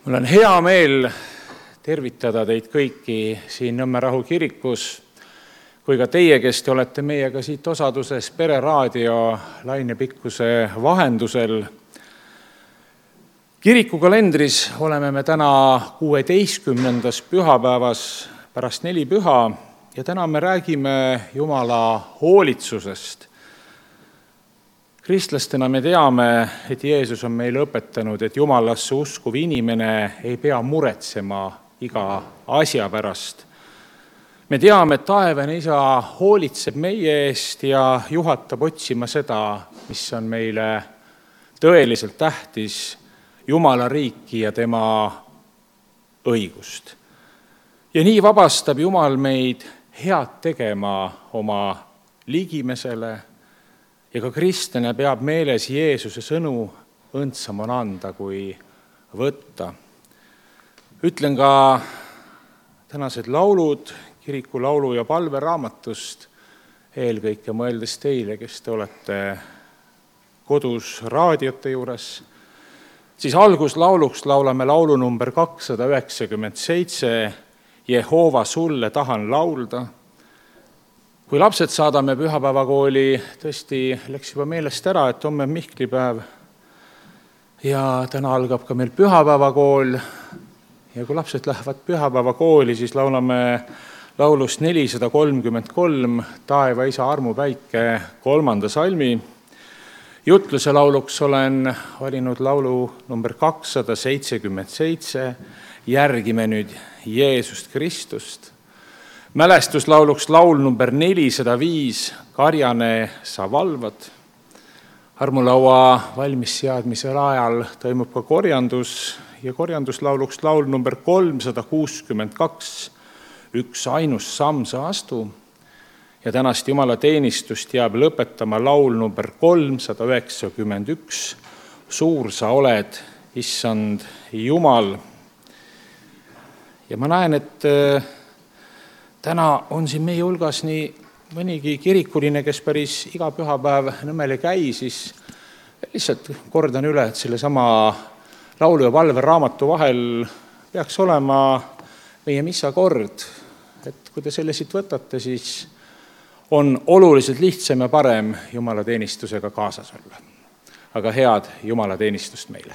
Mul on hea meel tervitada teid kõiki siin Nõmme Rahu kirikus, kui ka teie, kes te olete meiega siit osaduses Pereraadio lainepikkuse vahendusel. Kirikukalendris oleme me täna 16. pühapäevas pärast 4 püha ja täna me räägime Jumala hoolitsusest. Kristlastena me teame, et Jeesus on meile õpetanud, et Jumalasse uskuv inimene ei pea muretsema iga asja pärast. Me teame, et taevane Isa hoolitseb meie eest ja juhatab otsima seda, mis on meile tõeliselt tähtis, Jumala riiki ja tema õigust. Ja nii vabastab Jumal meid head tegema oma ligimesele, ja ka kristlane peab meeles Jeesuse sõnu, õndsam on anda kui võtta. Ütlen ka tänased laulud kiriku laulu- ja palveraamatust, eelkõige mõeldes teile, kes te olete kodus raadiote juures. Siis alguslauluks laulame laulu number 297, Jehova sulle tahan laulda. Kui lapsed saadame pühapäevakooli, tõesti läks juba meelest ära, et homme on Mihklipäev ja täna algab ka meil pühapäevakool. Ja kui lapsed lähevad pühapäevakooli, siis laulame laulust 433, Taeva Isa armupäike 3. salmi. Jutluse lauluks olen valinud laulu number 277, Järgime nüüd Jeesust Kristust. Mälestuslauluks laul number 405, Karjane, sa valvad. Armulaua valmis seadmisel ajal toimub ka korjandus ja korjanduslauluks laul number 362, Üks ainus samm sa astu. Ja tänast Jumala teenistust jääb lõpetama laul number 391, Suur sa oled, Issand Jumal. Ja ma näen, et täna on siin meie hulgas nii mõnigi kirikuline, kes päris iga pühapäev Nõmmel ei käi, siis lihtsalt kordan üle, et selle sama laulu- ja palveraamatu vahel peaks olema meie missakord. Et kui te selle siit võtate, siis on oluliselt lihtsam ja parem Jumala teenistusega kaasas olla. Aga head Jumala teenistust meile!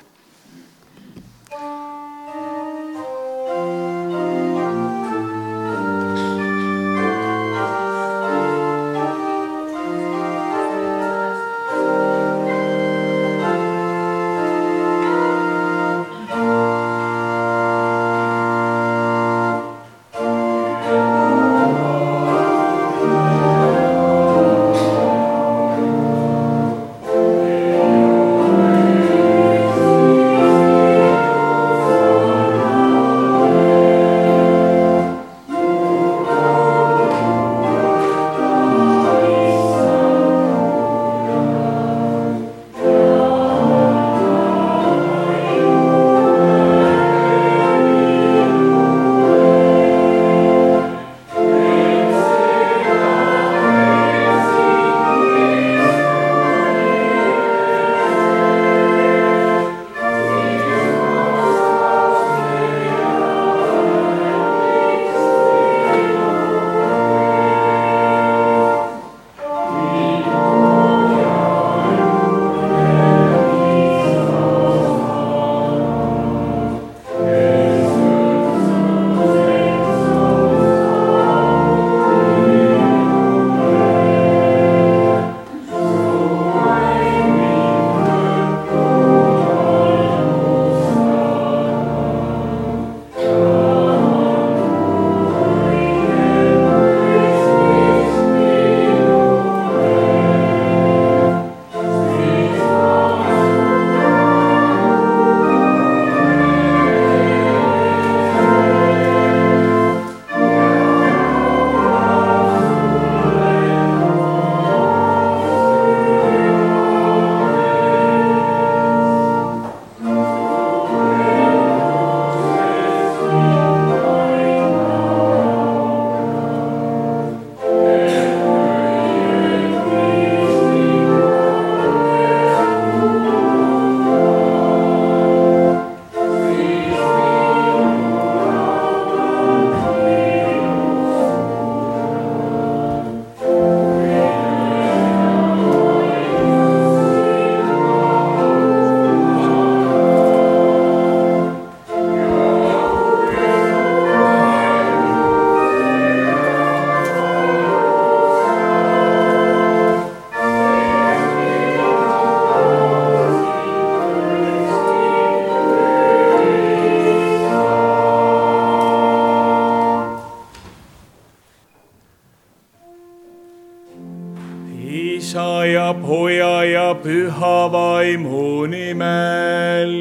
Isa ja Poja ja Püha Vaimu nimel.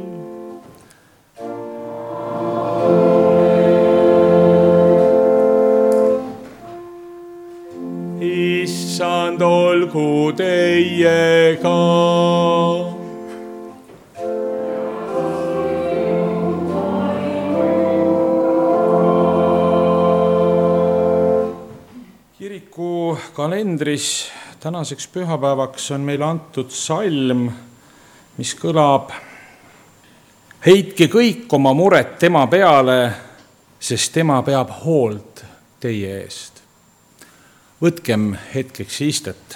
Issand olgu teiega. Kiriku kalendris tänaseks pühapäevaks on meile antud salm, mis kõlab: heitke kõik oma muret tema peale, sest tema peab hoolt teie eest. Võtkem hetkeks istet.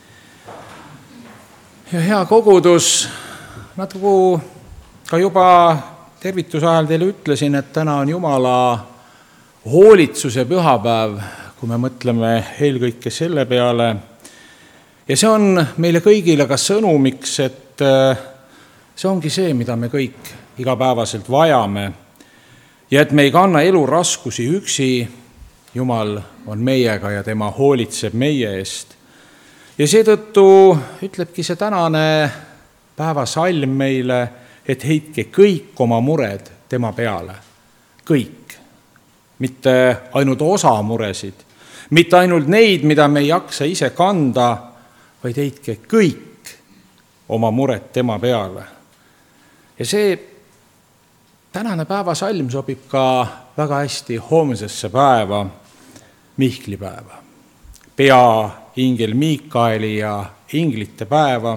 Ja hea kogudus, nagu ka juba tervituse ajal teile ütlesin, et täna on Jumala hoolitsuse pühapäev, kui me mõtleme eelkõige selle peale. Ja see on meile kõigile ka sõnumiks, et see ongi see, mida me kõik igapäevaselt vajame. Ja et me ei kanna elu raskusi üksi, Jumal on meiega ja tema hoolitseb meie eest. Ja seetõttu ütlebki see tänane päevasalm meile, et heitke kõik oma mured tema peale. Kõik. Mitte ainult osa muresid, mitte ainult neid, mida me ei jaksa ise kanda, vaid heitke kõik oma mured tema peale. Ja see tänane päevasalm sobib ka väga hästi homsesse päeva, Mihklipäeva, peaingel Miikaeli ja inglite päeva.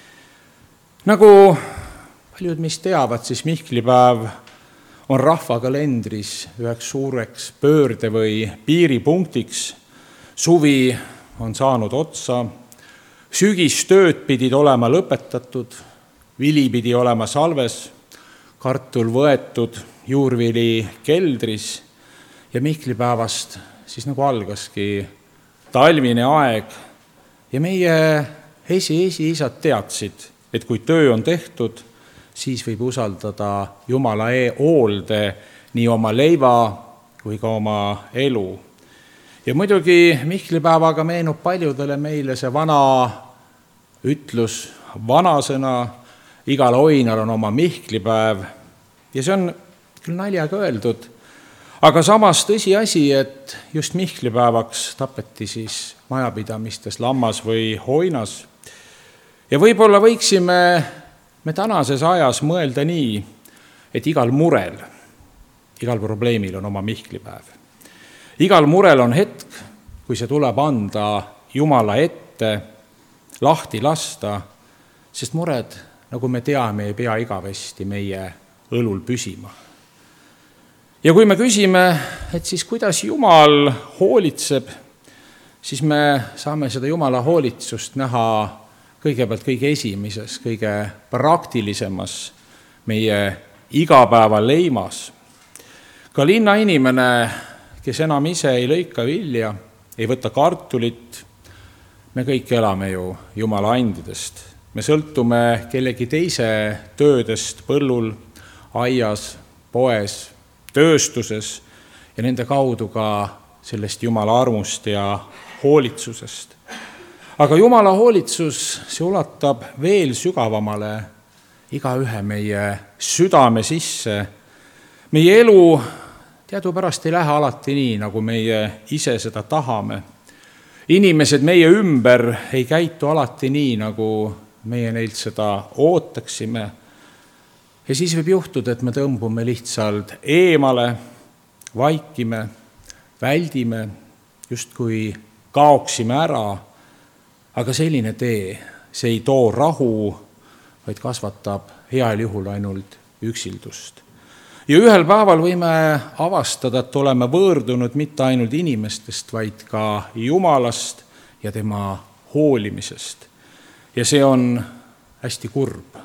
Nagu paljud meist teavad, siis Mihklipäev on rahvakalendris üheks suureks pöörde või piiripunktiks. Suvi on saanud otsa, sügistööd pidid olema lõpetatud, vili pidi olema salves, kartul võetud, juurvili keldris ja Mihklipäevast siis nagu algaski talvine aeg ja meie esiisad teadsid, et kui töö on tehtud, siis võib usaldada Jumala hoolde nii oma leiva kui ka oma elu. Ja muidugi Mihklipäevaga meenub paljudele meile see vana ütlus, vanasõna, igal oinal on oma Mihklipäev ja see on küll naljaga öeldud, aga samas tõsiasi, et just Mihklipäevaks tapeti siis majapidamistes lammas või hoinas. Ja võib-olla võiksime me tänases ajas mõelda nii, et igal murel, igal probleemil on oma Mihklipäev. Igal murel on hetk, kui see tuleb anda Jumala ette, lahti lasta, sest mured, nagu me teame, ei pea igavesti meie õlul püsima. Ja kui me küsime, et siis kuidas Jumal hoolitseb, siis me saame seda Jumala hoolitsust näha kõigepealt kõige esimises, kõige praktilisemas meie igapäevaleimas. Ka linnainimene, kes enam ise ei lõika vilja, ei võta kartulit, me kõik elame ju Jumala andidest. Me sõltume kellegi teise töödest põllul, aias, poes, tööstuses ja nende kaudu ka sellest Jumala armust ja hoolitsusest. Aga Jumala hoolitsus, see ulatab veel sügavamale igaühe meie südame sisse. Meie elu teadupärast ei lähe alati nii, nagu meie ise seda tahame. Inimesed meie ümber ei käitu alati nii, nagu meie neilt seda ootaksime. Ja siis võib juhtuda, et me tõmbume lihtsalt eemale, vaikime, väldime, justkui kaoksime ära, aga selline tee, see ei too rahu, vaid kasvatab heal juhul ainult üksildust. Ja ühel päeval võime avastada, et oleme võõrdunud mitte ainult inimestest, vaid ka Jumalast ja tema hoolimisest. Ja see on hästi kurb.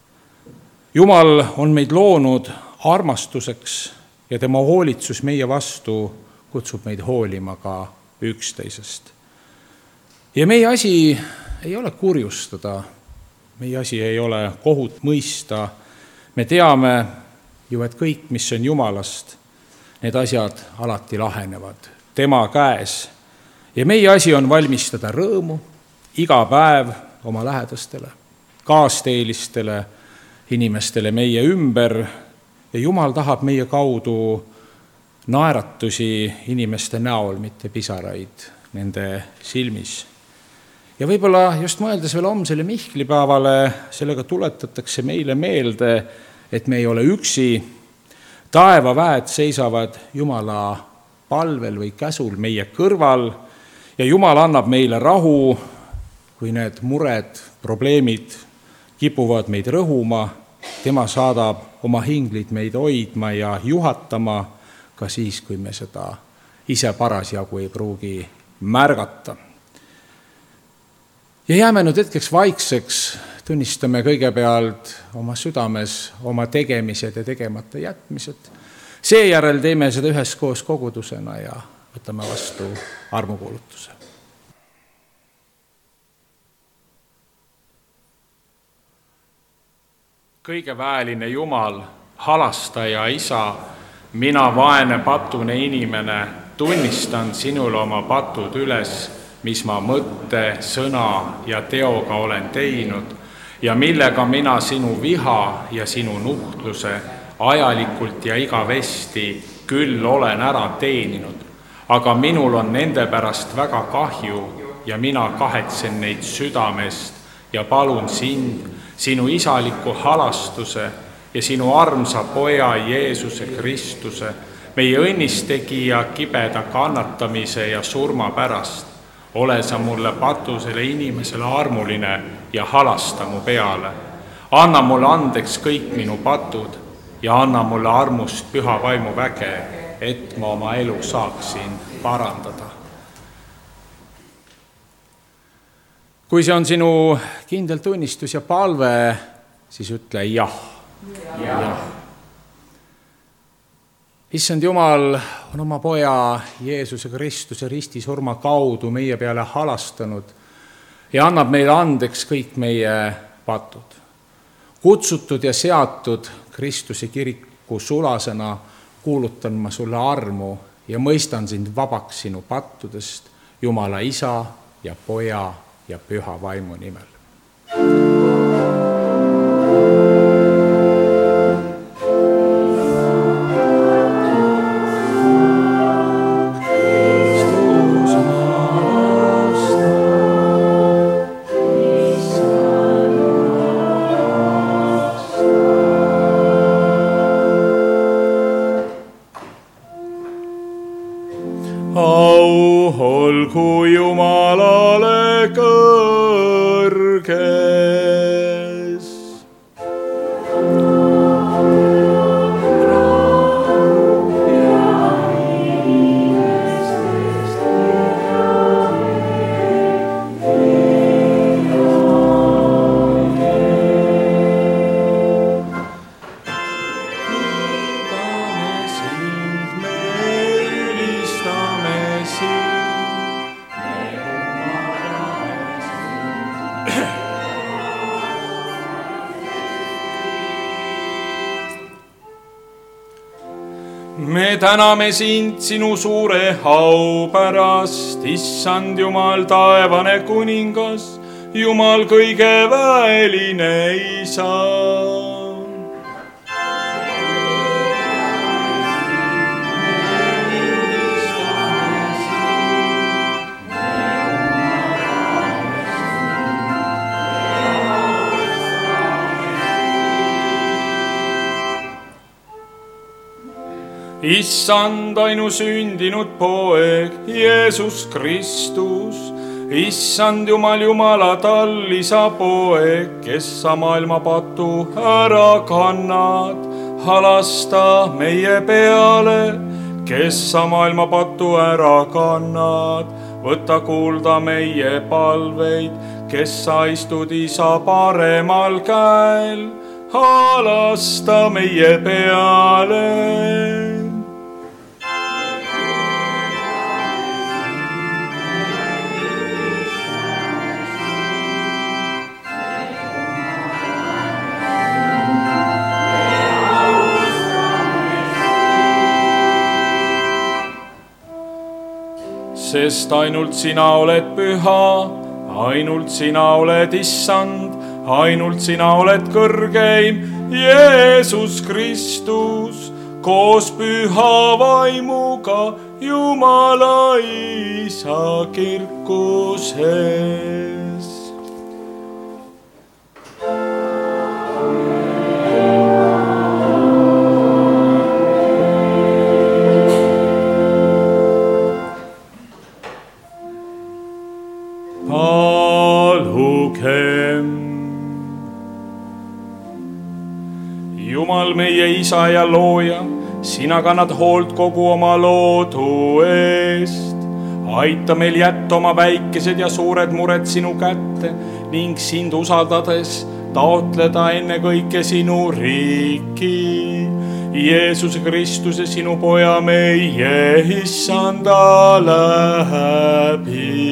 Jumal on meid loonud armastuseks ja tema hoolitsus meie vastu kutsub meid hoolima ka üksteisest. Ja meie asi ei ole kurjustada, meie asi ei ole kohut mõista. Me teame ju, et kõik, mis on Jumalast, need asjad alati lahenevad tema käes. Ja meie asi on valmistada rõõmu, iga päev oma lähedastele, kaasteelistele inimestele meie ümber ja Jumal tahab meie kaudu naeratusi inimeste näol, mitte pisaraid nende silmis. Ja võib-olla just mõeldes veel homsele Mihklipäevale, sellega tuletatakse meile meelde, et me ei ole üksi. Taevaväed seisavad Jumala palvel või käsul meie kõrval ja Jumal annab meile rahu, kui need mured, probleemid kipuvad meid rõhuma. Tema saadab oma hinglid meid hoidma ja juhatama ka siis, kui me seda ise parasjagu ei pruugi märgata. Ja jääme nüüd hetkeks vaikseks, tunnistame kõigepealt oma südames oma tegemised ja tegemata jätmised. Seejärel teeme seda üheskoos kogudusena ja võtame vastu armukuulutuse. Kõige väeline Jumal, halastaja isa, mina vaene patune inimene, tunnistan sinule oma patud üles, mis ma mõtte, sõna ja teoga olen teinud ja millega mina sinu viha ja sinu nuhtluse ajalikult ja igavesti küll olen ära teeninud, aga minul on nende pärast väga kahju ja mina kahetsen neid südamest ja palun sind, sinu isaliku halastuse ja sinu armsa poja Jeesuse Kristuse, meie õnnistegija kibeda kannatamise ja surma pärast. Ole sa mulle patusele inimesele armuline ja halasta mu peale. Anna mulle andeks kõik minu patud ja anna mulle armust püha vaimu väge, et ma oma elu saaksin parandada. Kui see on sinu kindel tunnistus ja palve, siis ütle jah. Jah. Issand Jumal on oma poja Jeesuse Kristuse ristisurma kaudu meie peale halastanud ja annab meile andeks kõik meie patud. Kutsutud ja seatud Kristuse kiriku sulasena kuulutan ma sulle armu ja mõistan sind vabaks sinu pattudest Jumala isa ja poja ja püha vaimu nimel. Au olgu Jumalale kõrges. Me täname sind sinu suure au pärast, issand Jumal taevane kuningas, Jumal kõige väeline isa. Issand ainusündinud poeg, Jeesus Kristus, issand Jumal, Jumala tallisa poeg, kes sa maailma patu ära kannad, halasta meie peale, kes sa maailma patu ära kannad, võta kuulda meie palveid, kes sa istud isa paremal käel, halasta meie peale. Sest ainult sina oled püha, ainult sina oled issand, ainult sina oled kõrgeim, Jeesus Kristus, koos püha vaimuga Jumala Isa kirkuses. Jumal, meie Isa ja looja, sina kannad hoolt kogu oma loodu eest. Aita meil jätta oma väikesed ja suured mured sinu kätte ning sind usaldades taotleda enne kõike sinu riiki. Jeesus Kristuse, sinu poja meie issanda läbi.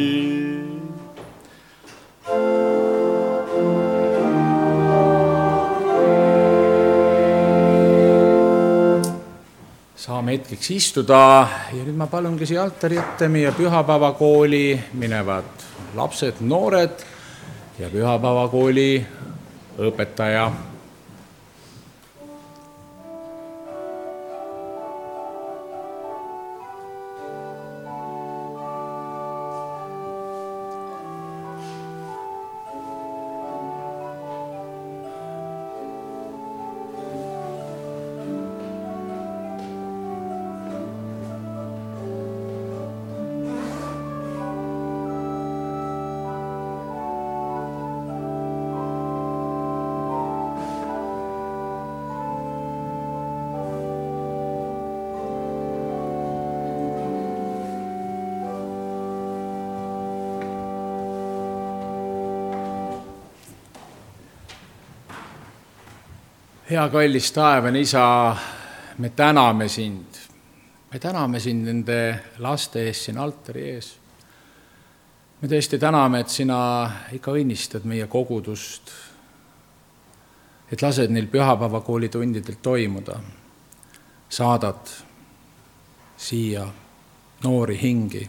Saame hetkeks istuda ja nüüd ma palungi siia altari ette meie pühapäevakooli minevad lapsed, noored ja pühapäevakooli õpetaja. Hea kallis taevane Isa, me täname sind. Me täname sind nende laste ees siin altari ees. Me tõesti täname, et sina ikka õnnistad meie kogudust, et lased neil pühapäevakooli tundidel toimuda. Saadad siia noori hingi.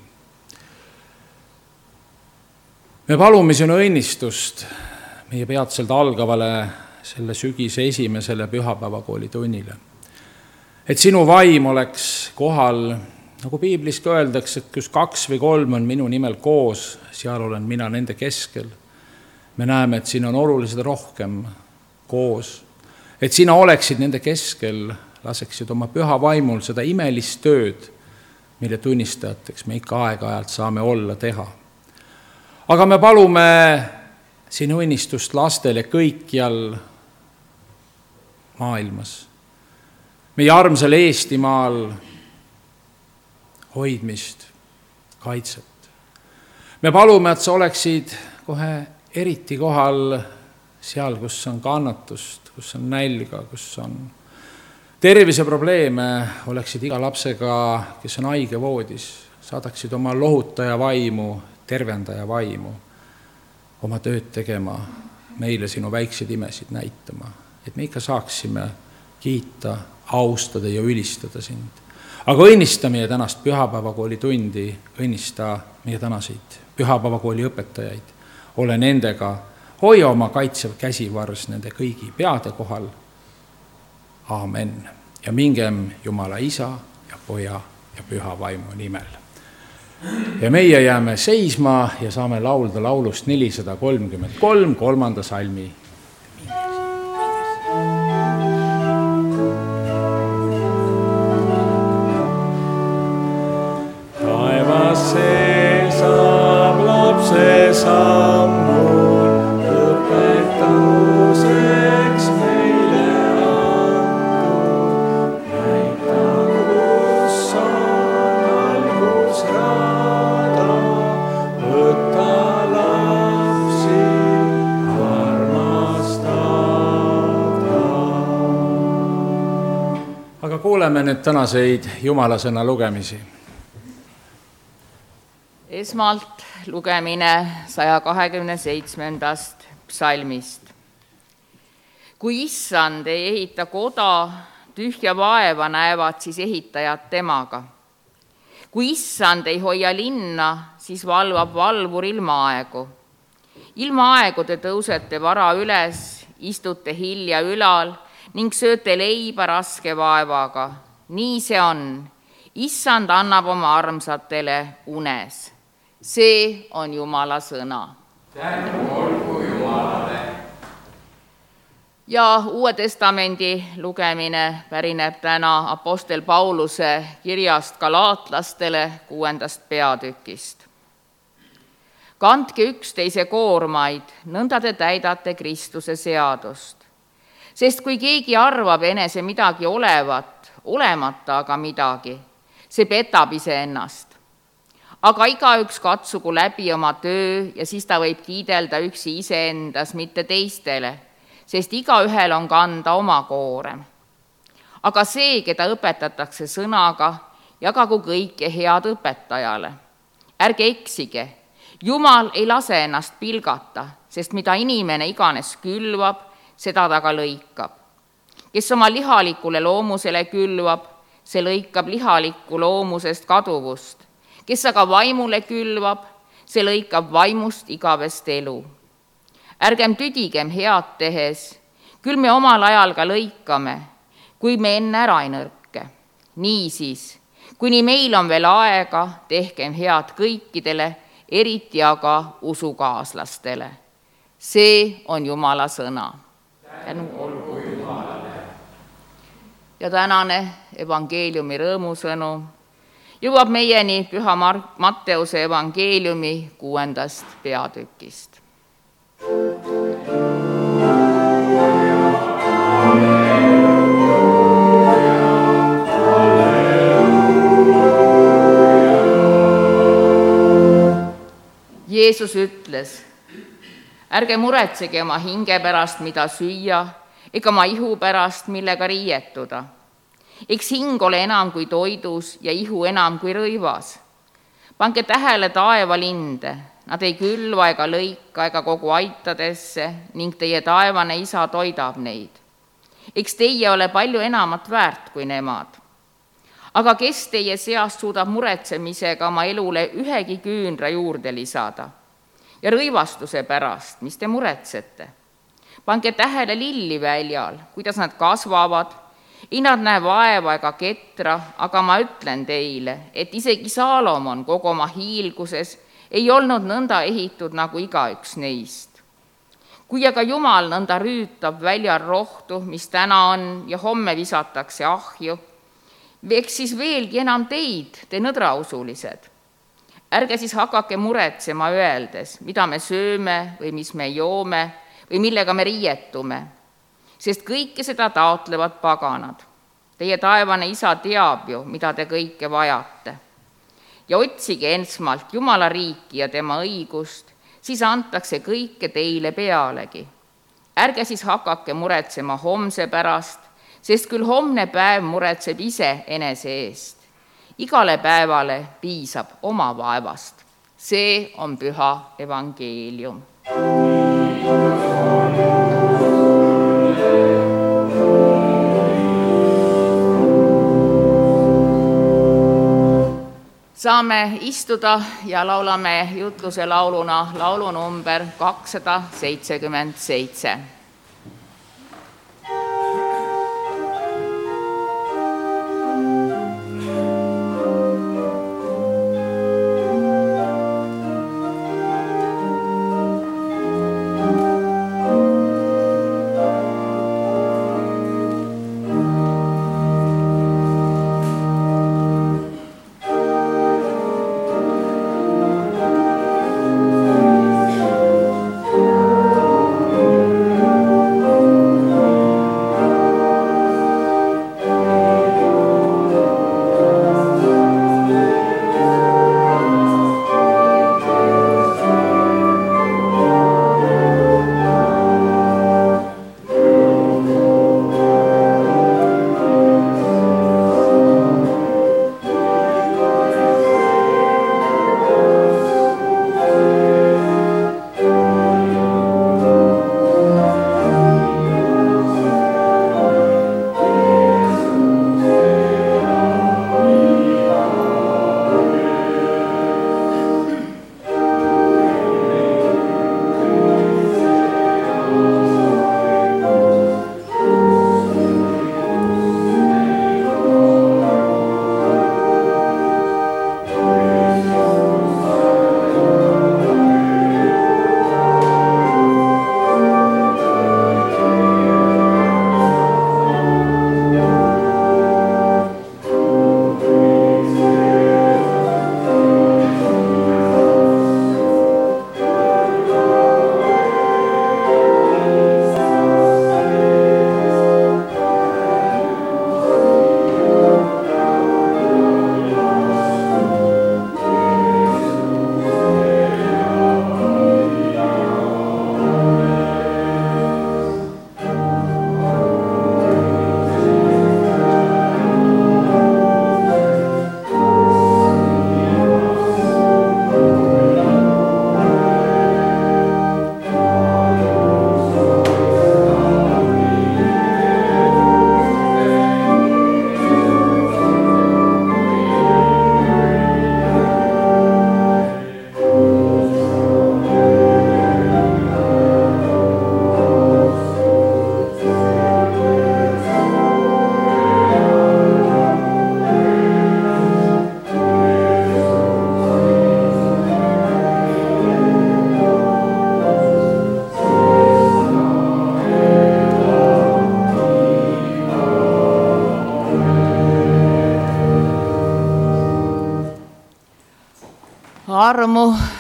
Me palume sinu õnnistust meie peatselt algavale selle sügise esimesele pühapäevakooli tunnile. Et sinu vaim oleks kohal, nagu piiblis ka öeldakse, et kus 2 või 3 on minu nimel koos, seal olen mina nende keskel. Me näeme, et siin on oluliselt rohkem koos. Et sina oleksid nende keskel, laseksid oma püha vaimul seda imelist tööd, mille tunnistajateks me ikka aeg-ajalt saame olla teha. Aga me palume sinu õnnistust lastele kõikjal maailmas, meie armsal Eestimaal hoidmist, kaitset. Me palume, et sa oleksid kohe eriti kohal seal, kus on kannatust, kus on nälga, kus on terviseprobleeme, oleksid iga lapsega, kes on haige voodis, saadaksid oma lohutaja vaimu, tervendaja vaimu, oma tööd tegema, meile sinu väikseid imesid näitama, et me ikka saaksime kiita, austada ja ülistada sind. Aga õnnista meie tänast pühapäevakooli tundi, õnnista meie tänaseid pühapäevakooli õpetajaid. Ole nendega, hoia oma kaitsev käsivars nende kõigi peade kohal. Aamen. Ja mingem Jumala Isa ja Poja ja Püha Vaimu nimel. Ja meie jääme seisma ja saame laulda laulust 433, 3. salmi. Taevasse saab lapse sammul õpetuseks meile antud. Näita, kus on algusrada, võta lapsi armastada. Aga kuuleme nüüd tänaseid Jumalasõna lugemisi. Esmalt lugemine 127. psalmist. Kui issand ei ehita koda, tühja vaeva näevad siis ehitajad temaga. Kui issand ei hoia linna, siis valvab valvur ilmaaegu. Ilmaaegu te tõusete vara üles, istute hilja ülal ning sööte leiba raske vaevaga. Nii see on. Issand annab oma armsatele unes. See on Jumala sõna. Tänu olgu Jumalale. Ja Uue Testamendi lugemine pärineb täna apostel Pauluse kirjast galaatlastele 6. peatükist. Kandke üksteise koormaid, nõnda te täidate Kristuse seadust. Sest kui keegi arvab enese midagi olevat, olemata aga midagi, see petab iseennast. Aga igaüks katsugu läbi oma töö ja siis ta võib kiidelda üksi iseendas, mitte teistele, sest igaühel on kanda oma koorem. Aga see, keda õpetatakse sõnaga, jagagu kõike head õpetajale. Ärge eksige, Jumal ei lase ennast pilgata, sest mida inimene iganes külvab, seda ta ka lõikab. Kes oma lihalikule loomusele külvab, see lõikab lihalikku loomusest kaduvust. Kes aga vaimule külvab, see lõikab vaimust igavest elu. Ärgem tüdigem head tehes, küll me omal ajal ka lõikame, kui me enne ära ei nõrke. Niisiis, kuni meil on veel aega, tehkem head kõikidele, eriti aga usukaaslastele. See on Jumala sõna. Tänu olgu Jumalale. Ja tänane evangeeliumi rõõmusõnum jõuab meieni Püha Matteuse evangeeliumi 6. peatükist. Jeesus ütles, ärge muretsege oma hinge pärast, mida süüa, ega oma ihu pärast, millega riietuda. Eks hing ole enam kui toidus ja ihu enam kui rõivas. Pange tähele taevalinde, nad ei külva ega lõika ega kogu aitadesse ning teie taevane isa toidab neid. Eks teie ole palju enamat väärt kui nemad. Aga kes teie seast suudab muretsemisega oma elule ühegi küünra juurde lisada? Ja rõivastuse pärast, mis te muretsete? Pange tähele lilliväljal, kuidas nad kasvavad. Ei nad näe vaeva ega ketra, aga ma ütlen teile, et isegi Saalomon kogu oma hiilguses ei olnud nõnda ehitud nagu igaüks neist. Kui aga Jumal nõnda rüütab väljal rohtu, mis täna on ja homme visatakse ahju, eks siis veelgi enam teid, te nõdrausulised. Ärge siis hakake muretsema öeldes, mida me sööme või mis me joome või millega me riietume, sest kõike seda taotlevad paganad. Teie taevane isa teab ju, mida te kõike vajate. Ja otsige esmalt Jumala riiki ja tema õigust, siis antakse kõike teile pealegi. Ärge siis hakake muretsema homse pärast, sest küll homne päev muretseb ise enese eest. Igale päevale piisab oma vaevast. See on püha evangeelium. Saame istuda ja laulame jutluse lauluna laulu number 277.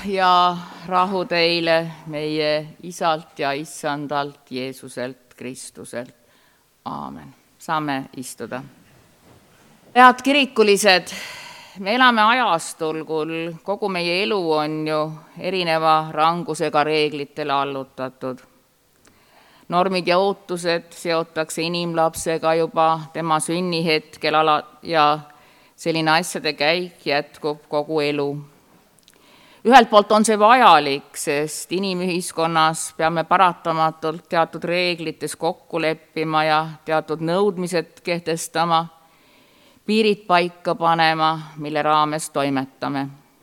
ja rahu teile meie Isalt ja Issandalt Jeesuselt Kristuselt. Aamen. Saame istuda. Head kirikulised, me elame ajastul, kui kogu meie elu on ju erineva rangusega reeglitele allutatud. Normid ja ootused seotakse inimlapsega juba tema sünnihetkel ja selline asjade käik jätkub kogu elu. Ühelt poolt on see vajalik, sest inimühiskonnas peame paratamatult teatud reeglites kokku leppima ja teatud nõudmised kehtestama, piirid paika panema, mille raames toimetame.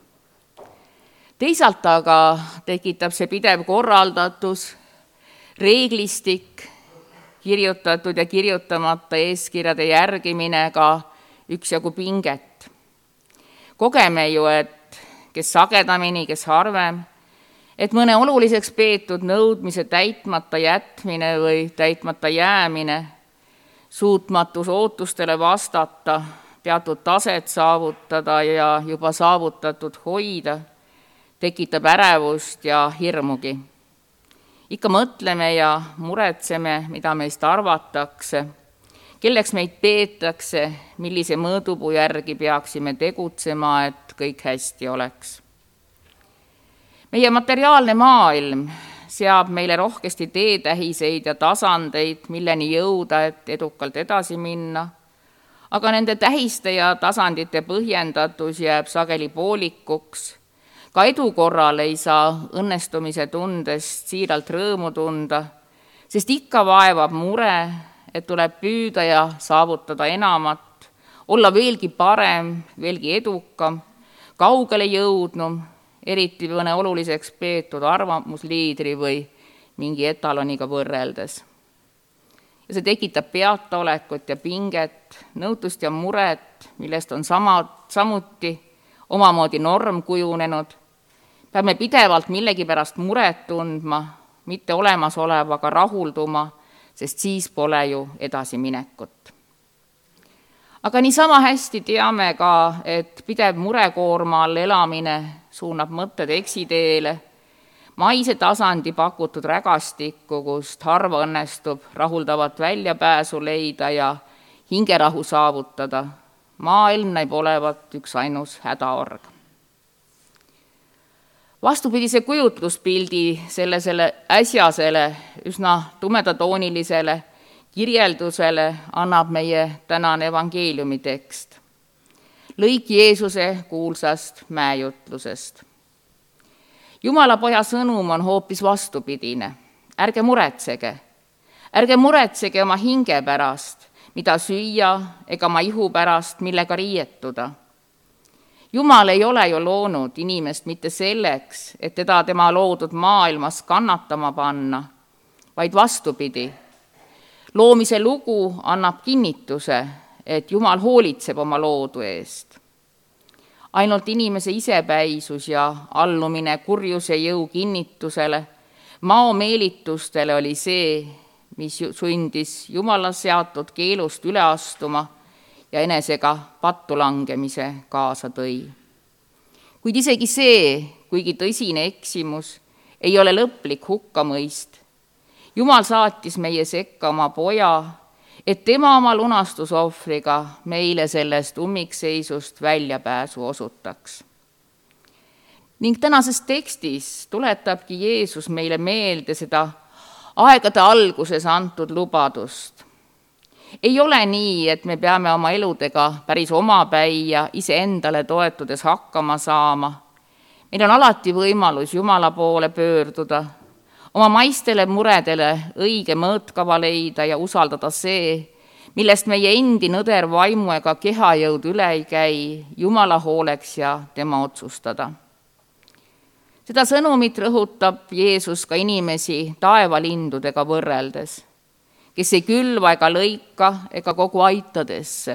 Teisalt aga tekitab see pidev korraldatus, reeglistik, kirjutatud ja kirjutamata eeskirjade järgimine ka üksjagu pinget. Kogeme ju, et kes sagedamini, kes harvem, et mõne oluliseks peetud nõudmise täitmata jätmine või täitmata jäämine, suutmatus ootustele vastata, teatud taset saavutada ja juba saavutatud hoida, tekitab ärevust ja hirmugi. Ikka mõtleme ja muretseme, mida meist arvatakse, kelleks meid peetakse, millise mõõdupuu järgi peaksime tegutsema, et kõik hästi oleks. Meie materiaalne maailm seab meile rohkesti teetähiseid ja tasandeid, milleni jõuda, et edukalt edasi minna, aga nende tähiste ja tasandite põhjendatus jääb sageli poolikuks. Ka edu korral ei saa õnnestumise tundest siiralt rõõmu tunda, sest ikka vaevab mure, et tuleb püüda ja saavutada enamat, olla veelgi parem, veelgi edukam, kaugele jõudnum, eriti mõne oluliseks peetud arvamusliidri või mingi etaloniga võrreldes. Ja see tekitab peataolekut ja pinget, nõutust ja muret, millest on samuti omamoodi norm kujunenud. Peame pidevalt millegipärast muret tundma, mitte olemasolevaga rahulduma, sest siis pole ju edasiminekut. Aga niisama hästi teame ka, et pidev murekoorma all elamine suunab mõtted eksiteele, maise tasandi pakutud rägastikku, kust harva õnnestub rahuldavat väljapääsu leida ja hingerahu saavutada. Maailm näib olevat üks ainus hädaorg. Vastupidise kujutluspildi selle äsjasele, üsna tumedatoonilisele kirjeldusele annab meie tänane evangeeliumi tekst. Lõik Jeesuse kuulsast mäejutlusest. Jumala poja sõnum on hoopis vastupidine. Ärge muretsege oma hinge pärast, mida süüa, ega oma ihu pärast, millega riietuda. Jumal ei ole ju loonud inimest mitte selleks, et teda tema loodud maailmas kannatama panna, vaid vastupidi. Loomise lugu annab kinnituse, et Jumal hoolitseb oma loodu eest. Ainult inimese isepäisus ja allumine kurjuse jõu kinnitusele, maomeelitustele oli see, mis sundis Jumala seatud keelust üle astuma ja enesega pattu langemise kaasa tõi. Kuid isegi see, kuigi tõsine eksimus, ei ole lõplik hukkamõist. Jumal saatis meie sekka oma poja, et tema oma lunastusohvriga meile sellest ummikseisust väljapääsu osutaks. Ning tänases tekstis tuletabki Jeesus meile meelde seda aegade alguses antud lubadust. Ei ole nii, et me peame oma eludega päris omapäi ja iseendale toetudes hakkama saama. Meil on alati võimalus Jumala poole pöörduda, oma maistele muredele õige mõõtkava leida ja usaldada see, millest meie endi nõder vaimu ega kehajõud üle ei käi, Jumala hooleks ja tema otsustada. Seda sõnumit rõhutab Jeesus ka inimesi taevalindudega võrreldes, kes ei külva ega lõika ega kogu aitadesse.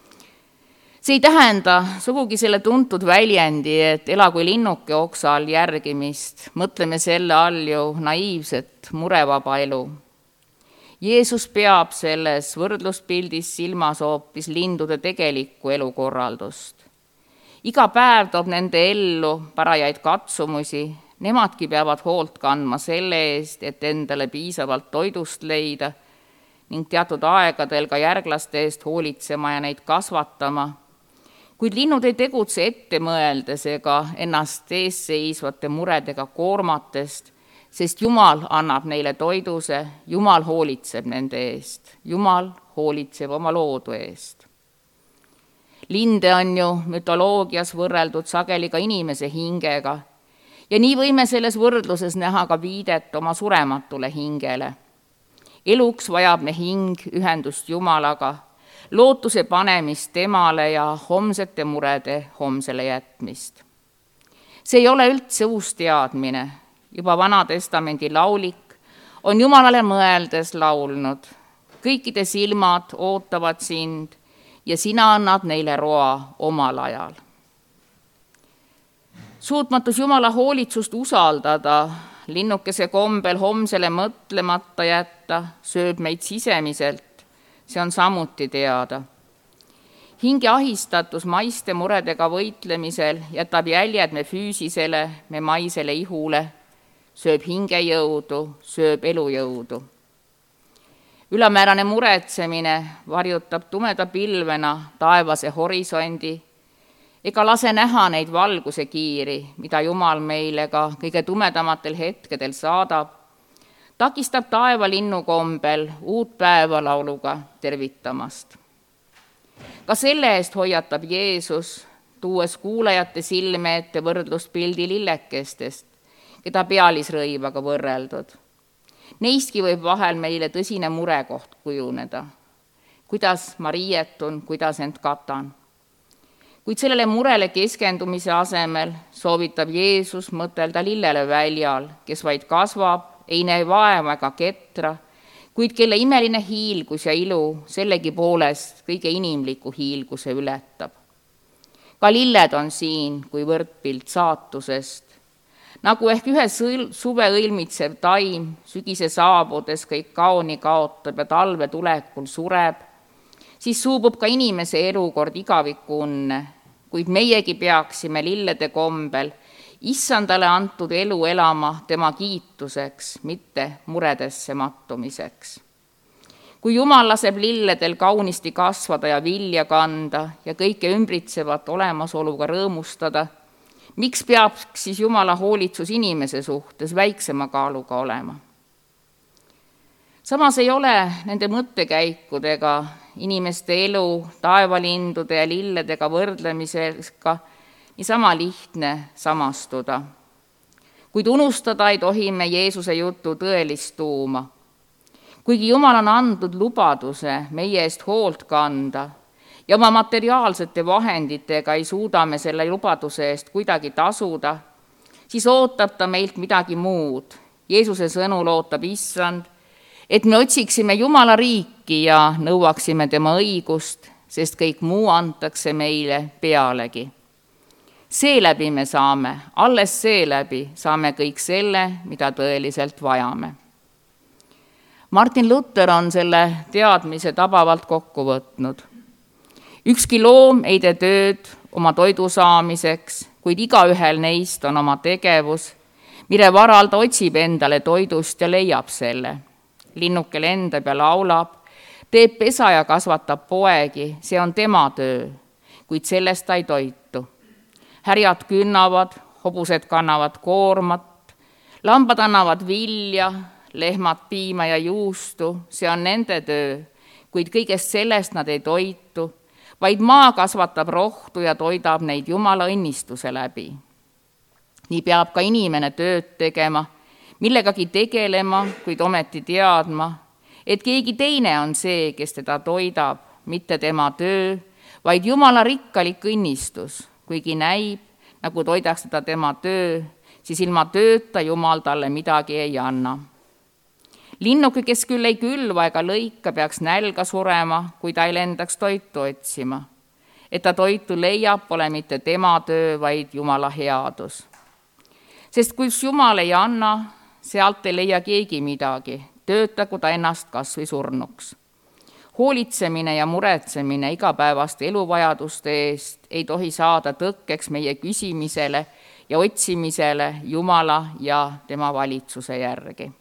See ei tähenda sugugi selle tuntud väljendi, et ela kui linnuke oksa all järgimist. Mõtleme selle all ju naiivset, murevaba elu. Jeesus peab selles võrdluspildis silmas hoopis lindude tegelikku elukorraldust. Iga päev toob nende ellu parajaid katsumusi, nemadki peavad hoolt kandma selle eest, et endale piisavalt toidust leida ning teatud aegadel ka järglaste eest hoolitsema ja neid kasvatama. Kuid linnud ei tegutse ette mõeldes ega ennast eesseisvate muredega koormatest, sest Jumal annab neile toiduse, Jumal hoolitseb nende eest, Jumal hoolitseb oma loodu eest. Linde on ju mütoloogias võrreldud sageli ka inimese hingega ja nii võime selles võrdluses näha ka viidet oma surematule hingele. Eluks vajab me hing ühendust Jumalaga, lootuse panemist temale ja homsete murede homsele jätmist. See ei ole üldse uus teadmine. Juba Vana-testamendi laulik on Jumalale mõeldes laulnud. Kõikide silmad ootavad sind ja sina annad neile roa omal ajal. Suutmatus Jumala hoolitsust usaldada, linnukese kombel homsele mõtlemata jätta, sööb meid sisemiselt, see on samuti teada. Hinge ahistatus maiste muredega võitlemisel jätab jäljed me füüsisele, me maisele ihule, sööb hingejõudu, sööb elujõudu. Ülemäärane muretsemine varjutab tumeda pilvena taevase horisondi ega lase näha neid valguse kiiri, mida Jumal meile ka kõige tumedamatel hetkedel saadab, takistab taevalinnu kombel uut päeva lauluga tervitamast. Ka selle eest hoiatab Jeesus, tuues kuulajate silme ette võrdluspildi lillekestest, keda pealisrõivaga võrreldud. Neistki võib vahel meile tõsine murekoht kujuneda. Kuidas ma riietun, kuidas end katan. Kuid sellele murele keskendumise asemel soovitab Jeesus mõtelda lillele väljal, kes vaid kasvab, ei näe vaeva ega ketra, kuid kelle imeline hiilgus ja ilu sellegi poolest kõige inimliku hiilguse ületab. Ka lilled on siin kui võrdpilt saatusest. Nagu ehk ühe suve õilmitsev taim, sügise saabudes kõik kauni kaotab ja talve tulekul sureb, siis suubub ka inimese elukord igaviku unne, kuid meiegi peaksime lillede kombel Issandale antud elu elama tema kiituseks, mitte muredesse mattumiseks. Kui Jumal laseb lilledel kaunisti kasvada ja vilja kanda ja kõike ümbritsevat olemasoluga rõõmustada, miks peab siis Jumala hoolitsus inimese suhtes väiksema kaaluga olema? Samas ei ole nende mõttekäikudega, inimeste elu taevalindude ja lilledega võrdlemisega niisama lihtne samastuda. Kuid unustada ei tohi me Jeesuse jutu tõelist tuuma. Kuigi Jumal on andnud lubaduse meie eest hoolt kanda ja oma materiaalsete vahenditega ei suuda me selle lubaduse eest kuidagi tasuda, siis ootab ta meilt midagi muud. Jeesuse sõnul ootab Issand, et me otsiksime Jumala riiki ja nõuaksime tema õigust, sest kõik muu antakse meile pealegi. Seeläbi me saame, alles seeläbi saame kõik selle, mida tõeliselt vajame. Martin Luther on selle teadmise tabavalt kokku võtnud. Ükski loom ei tee tööd oma toidu saamiseks, kuid igaühel neist on oma tegevus, mille varal ta otsib endale toidust ja leiab selle. Linnuke lendab ja laulab, teeb pesa ja kasvatab poegi, see on tema töö, kuid sellest ta ei toitu. Härjad künnavad, hobused kannavad koormat, lambad annavad vilja, lehmad piima ja juustu, see on nende töö, kuid kõigest sellest nad ei toitu, vaid maa kasvatab rohtu ja toidab neid Jumala õnnistuse läbi. Nii peab ka inimene tööd tegema, millegagi tegelema, kuid ometi teadma, et keegi teine on see, kes teda toidab, mitte tema töö, vaid Jumala rikkalik õnnistus. Kuigi näib, nagu toidaks teda tema töö, siis ilma tööta Jumal talle midagi ei anna. Linnuke, kes küll ei külva ega lõika, peaks nälga surema, kui ta ei lendaks toitu otsima. Et ta toitu leiab, pole mitte tema töö, vaid Jumala headus. Sest kui Jumal ei anna, sealt ei leia keegi midagi, töötagu ta ennast kas või surnuks. Hoolitsemine ja muretsemine igapäevaste eluvajaduste eest ei tohi saada tõkkeks meie küsimisele ja otsimisele Jumala ja tema valitsuse järgi.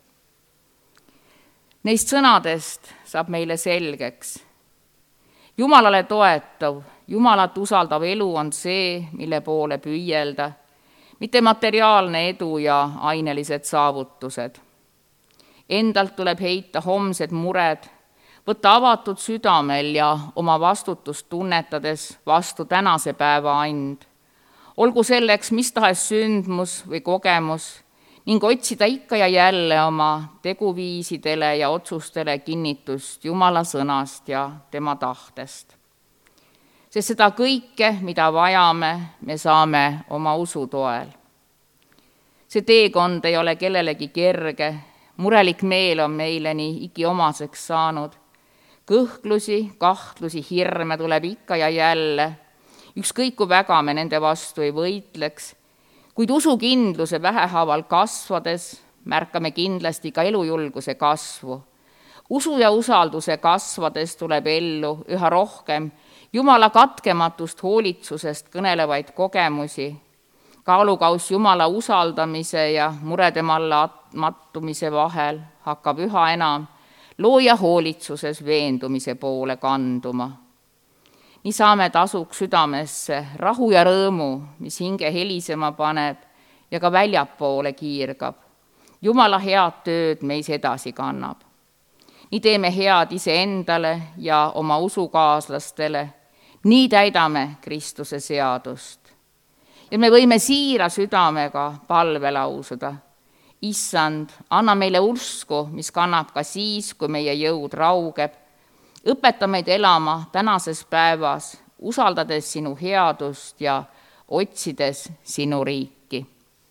Neist sõnadest saab meile selgeks. Jumalale toetav, Jumalat usaldav elu on see, mille poole püüelda, mitte materiaalne edu ja ainelised saavutused. Endalt tuleb heita homsed mured, võtta avatud südamel ja oma vastutust tunnetades vastu tänase päeva and. Olgu selleks mis tahes sündmus või kogemus ning otsida ikka ja jälle oma teguviisidele ja otsustele kinnitust Jumala sõnast ja tema tahtest. Sest seda kõike, mida vajame, me saame oma usu toel. See teekond ei ole kellelegi kerge, murelik meel on meile nii igiomaseks saanud. Kõhklusi, kahtlusi, hirme tuleb ikka ja jälle. Ükskõik kui väga me nende vastu ei võitleks, kuid usukindluse vähehaaval kasvades märkame kindlasti ka elujulguse kasvu. Usu ja usalduse kasvades tuleb ellu üha rohkem Jumala katkematust hoolitsusest kõnelevaid kogemusi. Kaalukauss Jumala usaldamise ja muredema alla mattumise vahel hakkab üha enam looja hoolitsuses veendumise poole kanduma. Nii saame tasuks südamesse rahu ja rõõmu, mis hinge helisema paneb ja ka väljapoole kiirgab. Jumala head tööd meis edasi kannab. Nii teeme head iseendale ja oma usukaaslastele, nii täidame Kristuse seadust. Ja me võime siira südamega palve lausuda. Issand, anna meile usku, mis kannab ka siis, kui meie jõud raugeb. Õpeta meid elama tänases päevas, usaldades sinu headust ja otsides sinu riiki.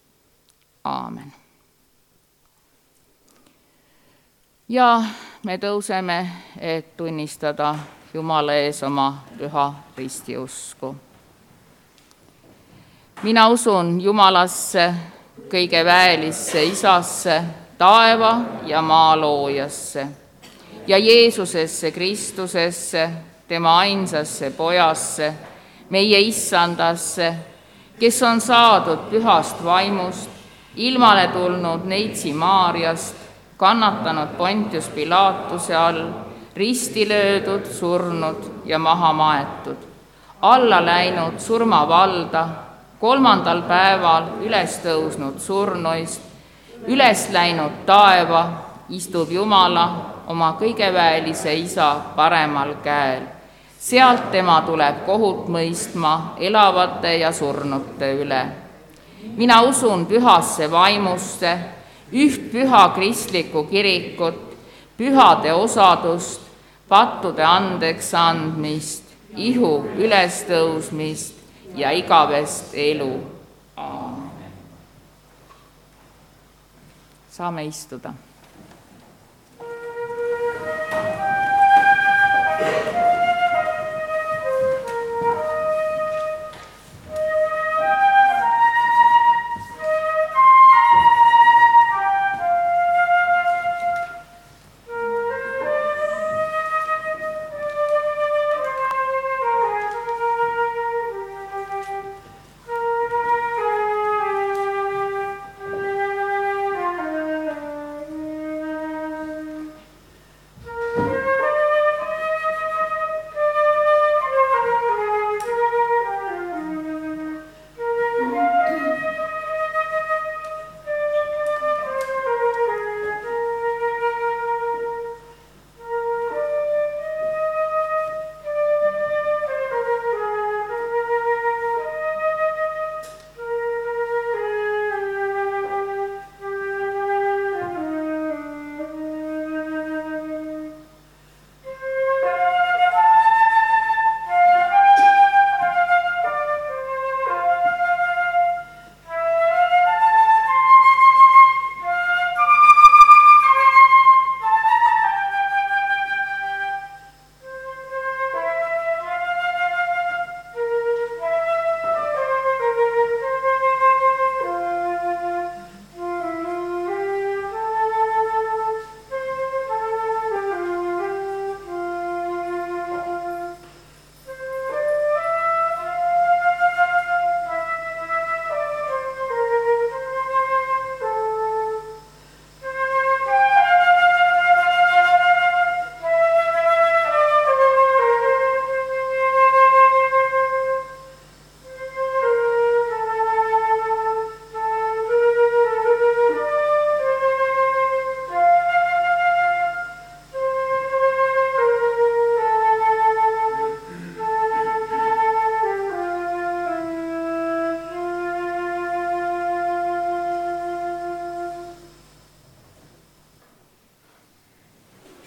Aamen. Ja me tõuseme, et tunnistada Jumala ees oma püha ristiusku. Mina usun Jumalasse, kõige väelisse Isasse, taeva ja maa loojasse ja Jeesusesse Kristusesse, tema ainsasse pojasse, meie issandasse, kes on saadud pühast vaimust, ilmale tulnud neitsi Maarjast, kannatanud Pontius Pilatuse all, risti löödud, surnud ja maha maetud, alla läinud surmavalda, 3. päeval üles tõusnud surnuist, üles läinud taeva, istub Jumala oma kõigeväelise Isa paremal käel. Sealt tema tuleb kohut mõistma elavate ja surnute üle. Mina usun pühasse vaimusse, üht püha kristlikku kirikut, pühade osadust, pattude andeks andmist, ihu ülestõusmist ja igavest elu. Aamen. Saame istuda.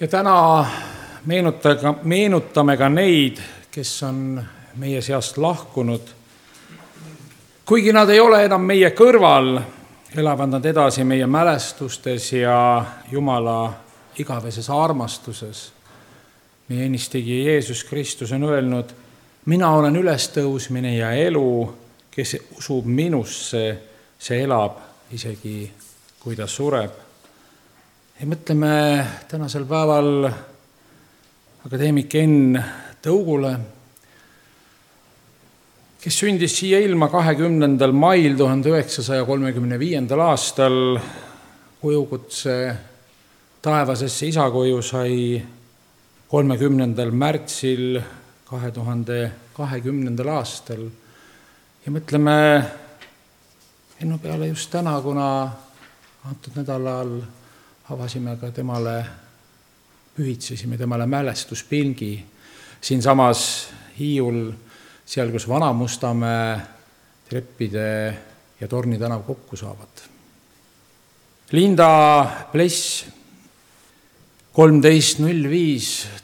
ja täna meenutame ka neid, kes on meie seast lahkunud. Kuigi nad ei ole enam meie kõrval, elavad nad edasi meie mälestustes ja Jumala igaveses armastuses. Meie ennistegi Jeesus Kristus on öelnud, mina olen ülestõusmine ja elu, kes usub minusse, see elab isegi, kui ta sureb. Ja mõtleme tänasel päeval akadeemik Enn Tõugule, kes sündis siia ilma 20. mail 1935. aastal, kujukutse taevasesse isakoju sai 30. märtsil 2020. aastal. Ja mõtleme Ennu peale just täna, kuna antud nädalal avasime ka temale, pühitsesime temale mälestuspilgi siinsamas Hiiul, seal, kus Vana-Mustamäe treppide ja Torni tänav kokku saavad. Linda Pless, 13.05.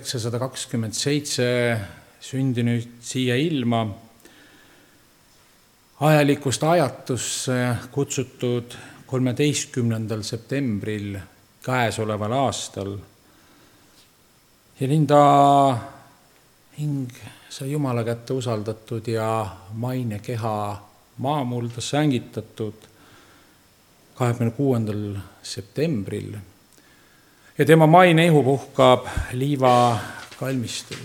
1927 sündinud siia ilma, ajalikust ajatusse kutsutud 13. septembril käesoleval aastal. Ja Linda hing sai Jumala kätte usaldatud ja maine keha maamulda sängitatud 26. septembril. Ja tema maine ihu puhkab Liiva kalmistul.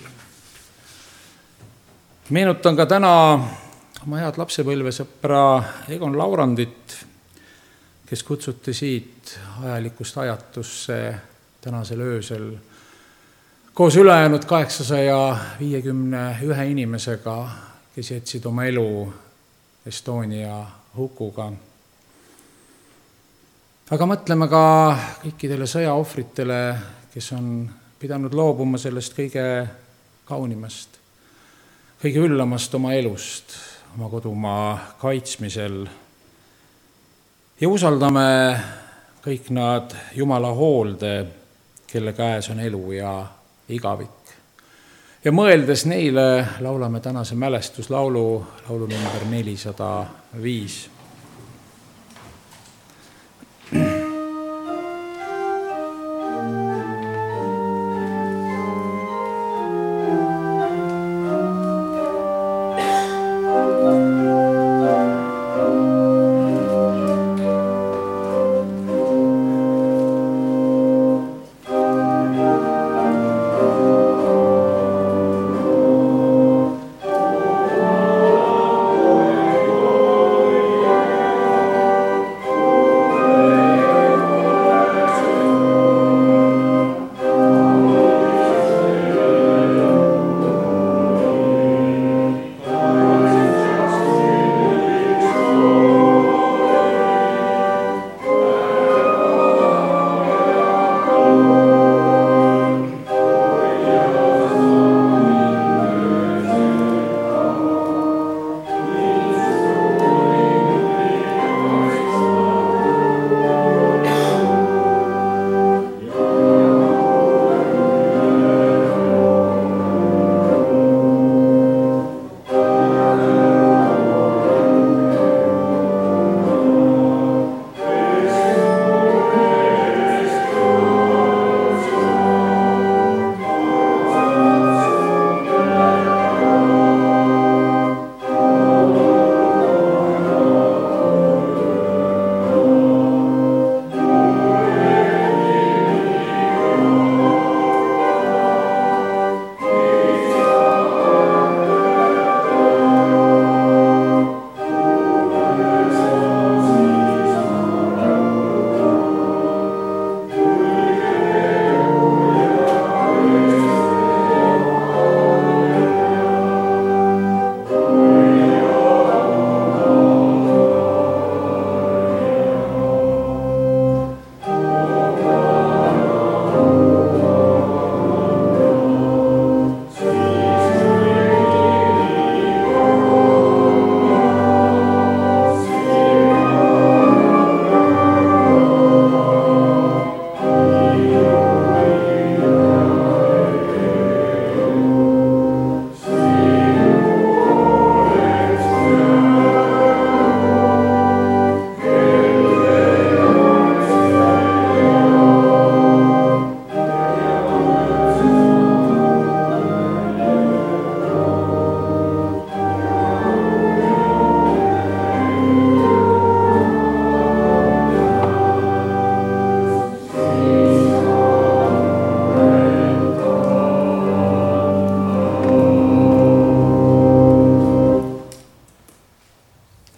Meenutan ka täna oma head lapsepõlvesõpra Egon Laurandit, kes kutsuti siit ajalikust ajatusse tänasel öösel koos ülejäänud 851 inimesega, kes jätsid oma elu Estonia hukuga. Aga mõtleme ka kõikidele sõjaohvritele, kes on pidanud loobuma sellest kõige kaunimast, kõige üllamast oma elust, oma kodumaa kaitsmisel. Ja usaldame kõik nad Jumala hoolde, kelle käes on elu ja igavik. Ja mõeldes neile laulame tänase mälestuslaulu, laulu number 405.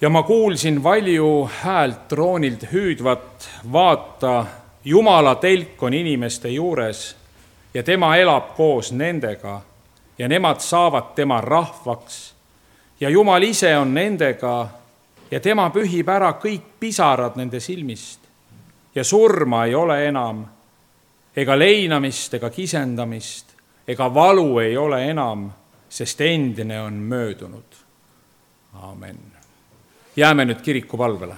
Ja ma kuulsin valju häält troonilt hüüdvat, vaata, Jumala telk on inimeste juures ja tema elab koos nendega ja nemad saavad tema rahvaks ja Jumal ise on nendega ja tema pühib ära kõik pisarad nende silmist ja surma ei ole enam ega leinamist ega kisendamist ega valu ei ole enam, sest endine on möödunud. Aamen. Jääme nüüd kirikupalvele.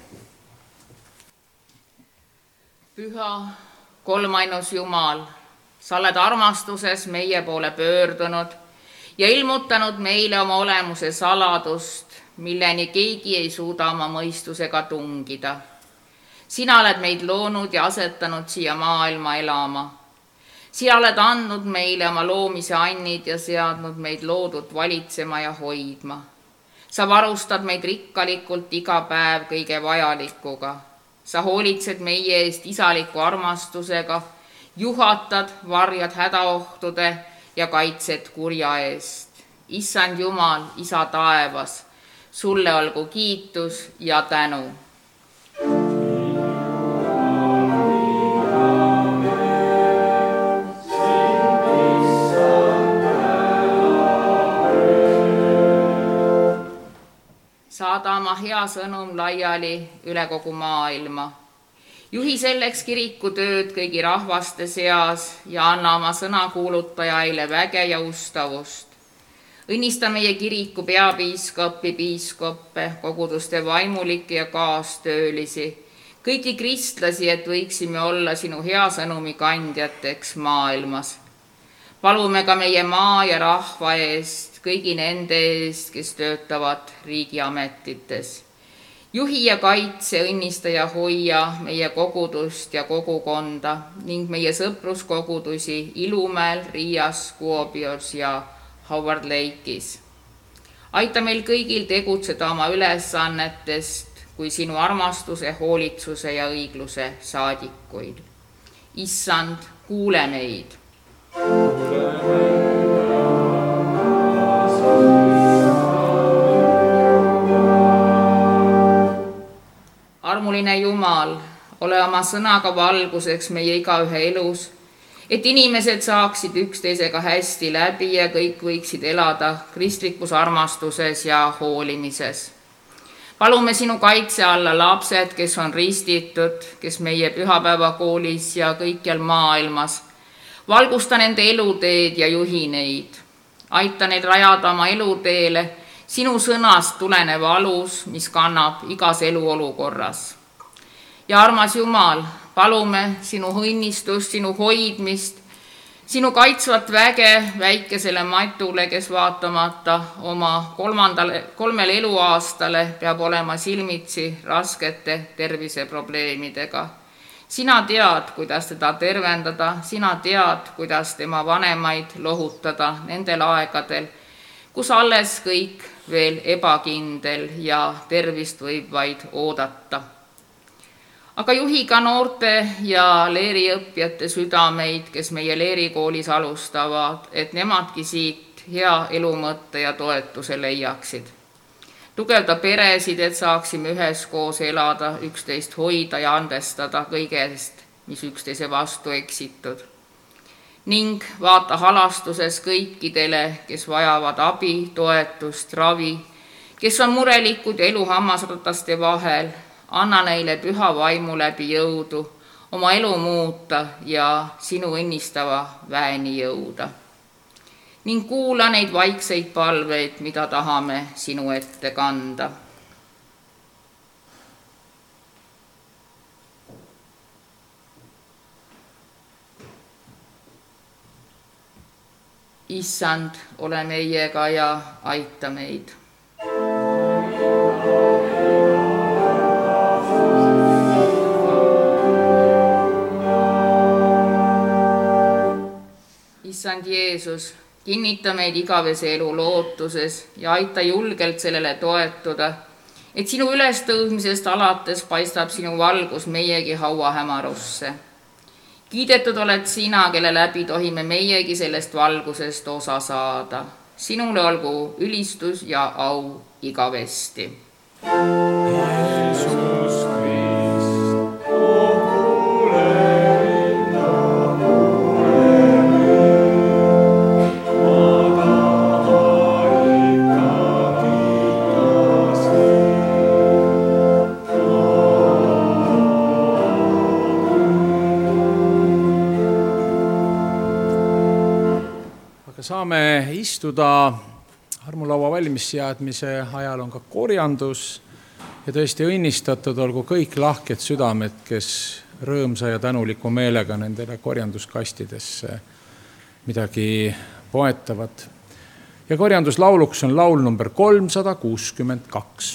Püha, kolmainus Jumal, sa oled armastuses meie poole pöördunud ja ilmutanud meile oma olemuse saladust, milleni keegi ei suuda oma mõistusega tungida. Sina oled meid loonud ja asetanud siia maailma elama. Sina oled andnud meile oma loomise annid ja seadnud meid loodut valitsema ja hoidma. Sa varustad meid rikkalikult iga päev kõige vajalikuga. Sa hoolitsed meie eest isaliku armastusega, juhatad, varjad hädaohtude ja kaitsed kurja eest. Issand Jumal, Isa taevas, sulle olgu kiitus ja tänu. Saada oma hea sõnum laiali üle kogu maailma. Juhi selleks kirikutööd kõigi rahvaste seas ja anna oma sõnakuulutajaile väge ja ustavust. Õnnista meie kiriku peapiiskopi, piiskoppe, koguduste vaimulikke ja kaastöölisi, kõiki kristlasi, et võiksime olla sinu hea sõnumi kandjateks maailmas. Palume ka meie maa ja rahva eest, kõigi nende eest, kes töötavad riigiametites. Juhi ja kaitse, õnnista ja hoia meie kogudust ja kogukonda ning meie sõpruskogudusi Ilumäel, Riias, Kuopios ja Howard Lake'is. Aita meil kõigil tegutseda oma ülesannetest kui sinu armastuse, hoolitsuse ja õigluse saadikuid. Issand, kuule meid. Armuline Jumal, ole oma sõnaga valguseks meie igaühe elus, et inimesed saaksid üksteisega hästi läbi ja kõik võiksid elada kristlikus armastuses ja hoolimises. Palume sinu kaitse alla lapsed, kes on ristitud, kes meie pühapäevakoolis ja kõikjal maailmas. Valgusta nende eluteed ja juhi neid. Aita neid rajada oma eluteele sinu sõnast tulenev alus, mis kannab igas eluolukorras. Ja armas Jumal, palume sinu õnnistust, sinu hoidmist, sinu kaitsvat väge väikesele Matule, kes vaatamata oma 3 eluaastale peab olema silmitsi raskete terviseprobleemidega. Sina tead, kuidas teda tervendada, sina tead, kuidas tema vanemaid lohutada nendel aegadel, kus alles kõik veel ebakindel ja tervist võib vaid oodata. Aga juhi ka noorte ja leeriõppijate südameid, kes meie leerikoolis alustavad, et nemadki siit hea elumõtte ja toetuse leiaksid. Tugevda peresid, et saaksime üheskoos elada, üksteist hoida ja andestada kõigest, mis üksteise vastu eksitud. Ning vaata halastuses kõikidele, kes vajavad abi, toetust, ravi, kes on murelikud elu hammasrataste vahel, anna neile püha vaimu läbi jõudu oma elu muuta ja sinu õnnistava väeni jõuda. Ning kuula neid vaikseid palveid, mida tahame sinu ette kanda. Issand, ole meiega ja aita meid. Issand Jeesus, kinnita meid igavese elu lootuses ja aita julgelt sellele toetuda, et sinu ülestõusmisest alates paistab sinu valgus meiegi hauahämarusse. Kiidetud oled sina, kelle läbi tohime meiegi sellest valgusest osa saada. Sinule olgu ülistus ja au igavesti. Saame istuda, armulaua valmisseadmise ajal on ka korjandus ja tõesti õnnistatud olgu kõik lahked südamed, kes rõõmsa ja tänuliku meelega nendele korjanduskastidesse midagi poetavad. Ja korjanduslauluks on laul number 362.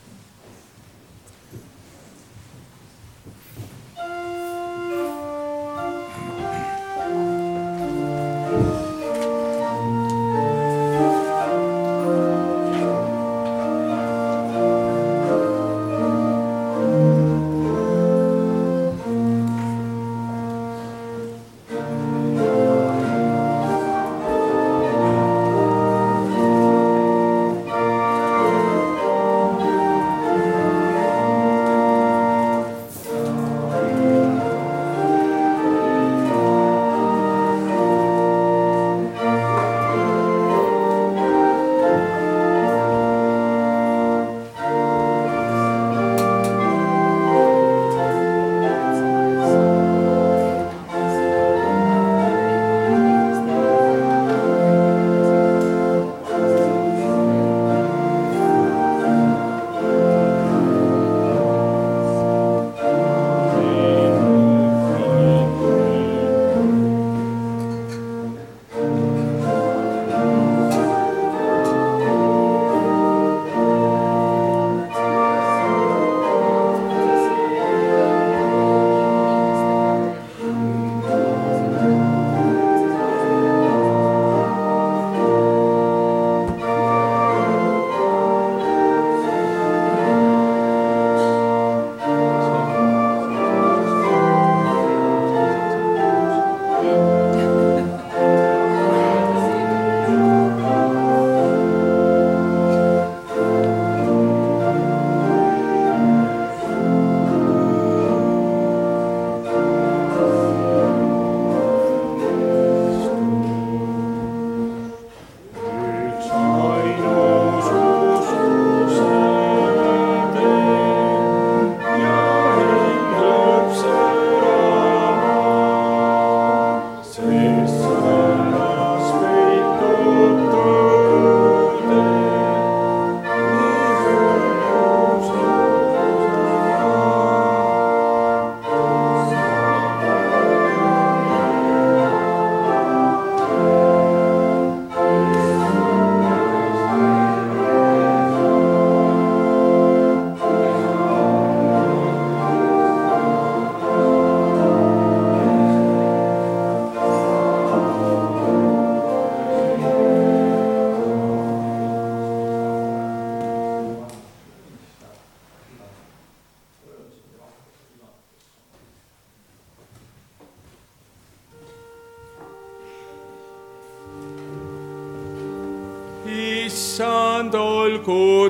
Issand olgu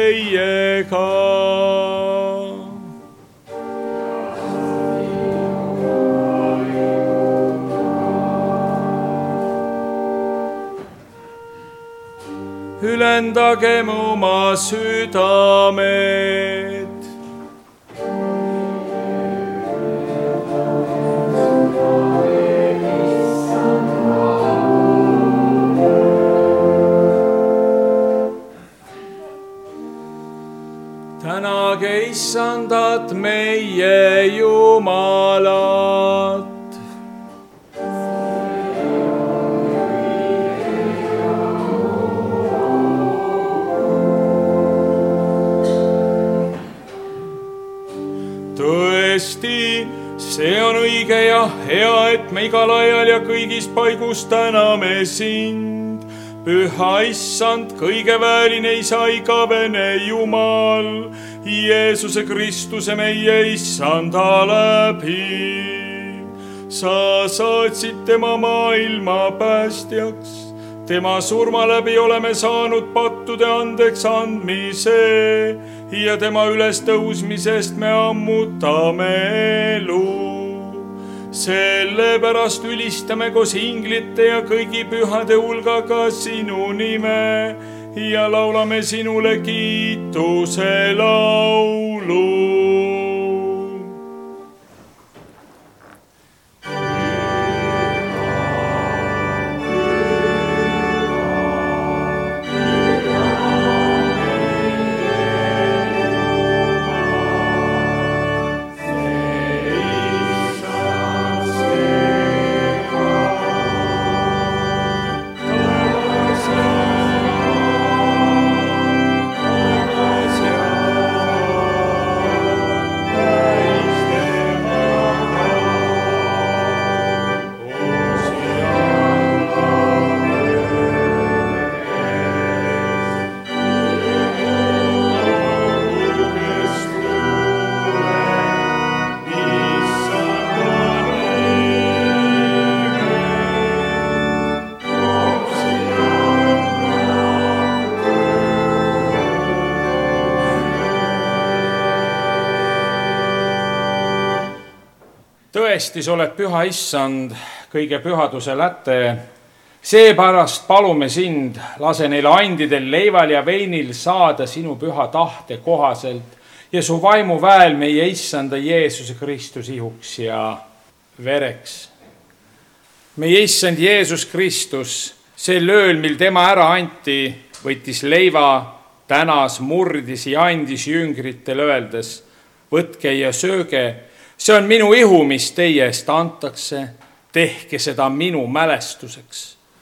teiega. Ülendagem oma südamed. Tänage Issandat meie Jumalat. Tõesti, see on õige ja hea, et me igal ajal ja kõigis paigus täname sind, Püha Issand, kõigeväeline Isa, igavene Jumal, Jeesuse Kristuse meie Issanda läbi. Sa saatsid tema maailma päästjaks, tema surma läbi oleme saanud pattude andeks andmise ja tema ülestõusmisest me ammutame elu. Sellepärast ülistame koos inglite ja kõigi pühade hulgaga sinu nime ja laulame sinule kiituse laulu. Tõesti, sa oled püha issand, kõige pühaduse läte. Seepärast palume sind, lase neil andidel, leival ja veinil saada sinu püha tahte kohaselt ja su vaimu väel meie issanda Jeesuse Kristus ihuks ja vereks. Meie issand Jeesus Kristus, sel ööl, mil tema ära anti, võttis leiva, tänas, murdis ja andis jüngritel öeldes, võtke ja sööge, see on minu ihu, mis teie eest antakse, tehke seda minu mälestuseks.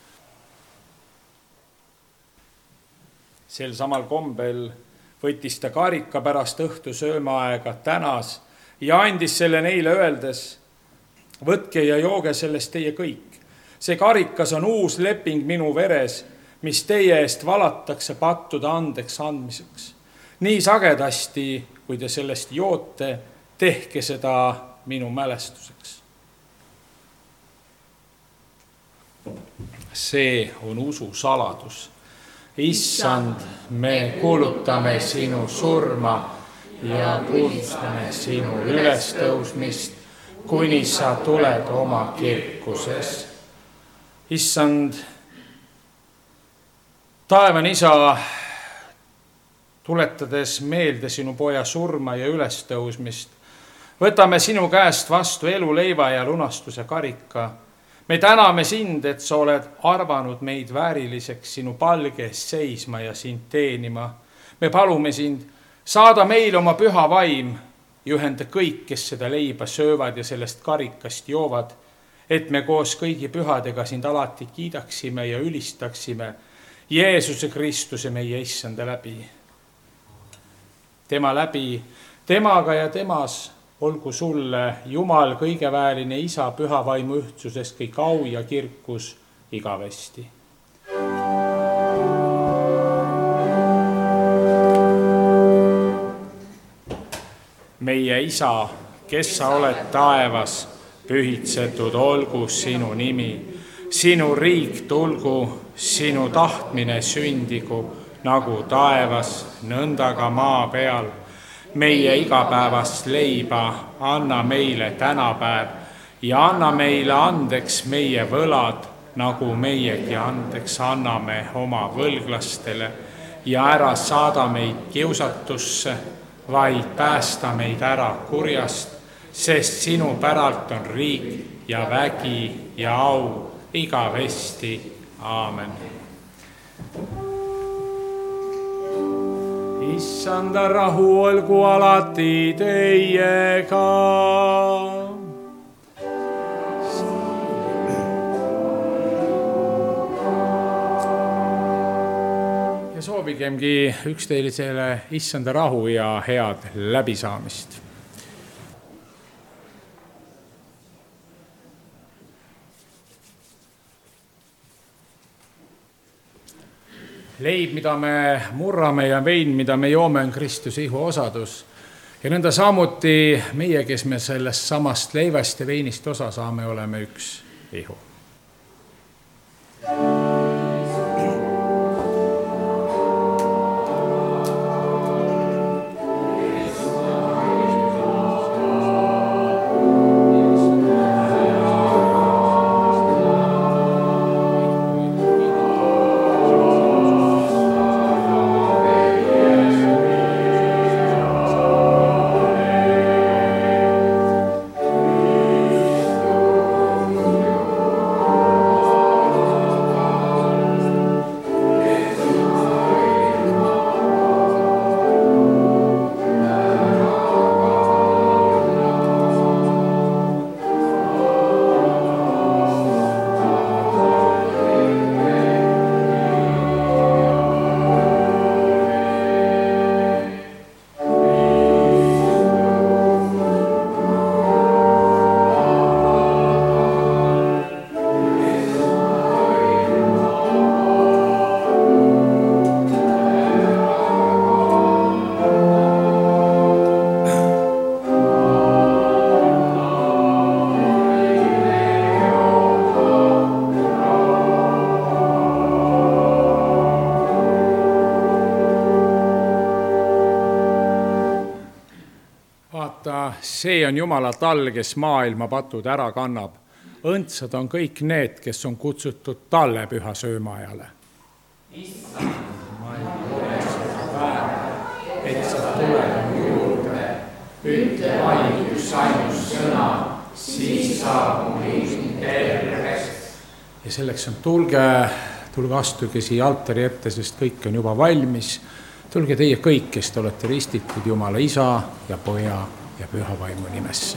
Sel samal kombel võttis ta karika pärast õhtu söömaaega, tänas ja andis selle neile öeldes, võtke ja jooge sellest teie kõik. See karikas on uus leping minu veres, mis teie eest valatakse pattude andeks andmiseks. Nii sagedasti, kui te sellest joote, tehke seda minu mälestuseks. See on usu saladus. Issand, me kuulutame sinu surma ja kuulutame sinu ülestõusmist, kuni sa tuled oma kirkuses. Issand, taevan isa, tuletades meelde sinu poja surma ja ülestõusmist, võtame sinu käest vastu eluleiva ja lunastuse karika. Me täname sind, et sa oled arvanud meid vääriliseks sinu palge eest seisma ja sind teenima. Me palume sind, saada meil oma püha vaim, juhenda kõik, kes seda leiba söövad ja sellest karikast joovad, et me koos kõigi pühadega sind alati kiidaksime ja ülistaksime Jeesuse Kristuse meie issanda läbi. Tema läbi, temaga ja temas olgu sulle, Jumal, kõigeväeline isa, püha vaimu ühtsuses kõik au ja kirkus igavesti. Meie isa, kes sa oled taevas, pühitsetud olgu sinu nimi, sinu riik tulgu, sinu tahtmine sündigu, nagu taevas, nõnda ka maa peal. Meie igapäevast leiba anna meile tänapäev ja anna meile andeks meie võlad, nagu meiegi andeks anname oma võlglastele ja ära saada meid kiusatusse, vaid päästa meid ära kurjast, sest sinu päralt on riik ja vägi ja au igavesti. Aamen. Issanda rahu olgu alati teiega. Ja soovigemgi üksteisele issanda rahu ja head läbisaamist. Leib, mida me murrame ja vein, mida me joome, on Kristuse ihu osadus. Ja nõnda samuti meie, kes me sellest samast leivast ja veinist osa saame, oleme üks ihu. see on Jumala tall, kes maailma patud ära kannab. Õndsad on kõik need, kes on kutsutud talle püha söömaajale. Issand, ma ei ole seda väärne, et sa tuled juurde. Ütle vaid üks ainus sõna, siis saab mu hing terveks. Ja selleks on tulge astuge siia altari ette, sest kõik on juba valmis. Tulge teie kõik, kes te olete ristitud Jumala Isa ja Poja ja Püha Vaimu nimesse.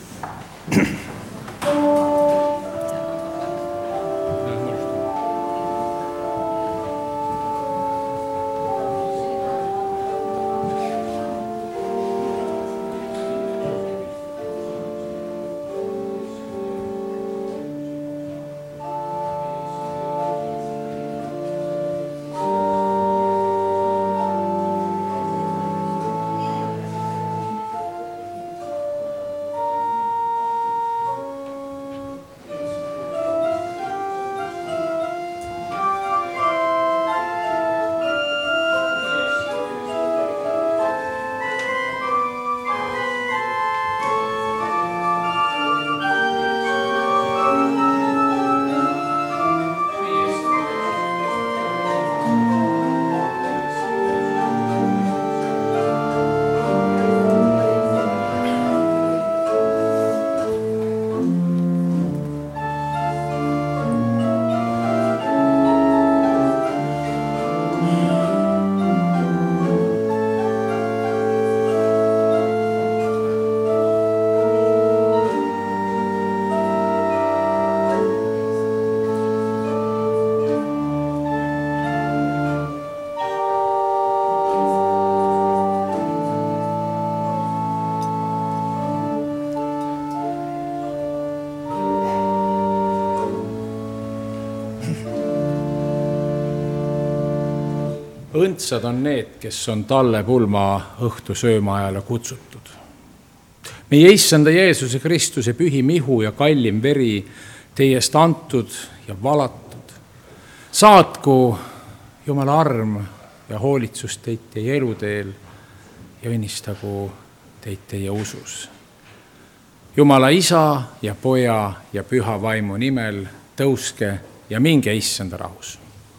Õndsad on need, kes on talle pulma õhtu söömaajale kutsutud. Meie Issanda Jeesuse Kristuse pühim ihu ja kallim veri teie eest antud ja valatud. Saatku Jumala arm ja hoolitsus teid teie eluteel ja õnnistagu teid teie usus. Jumala Isa ja Poja ja Püha Vaimu nimel tõuske ja minge Issanda rahus.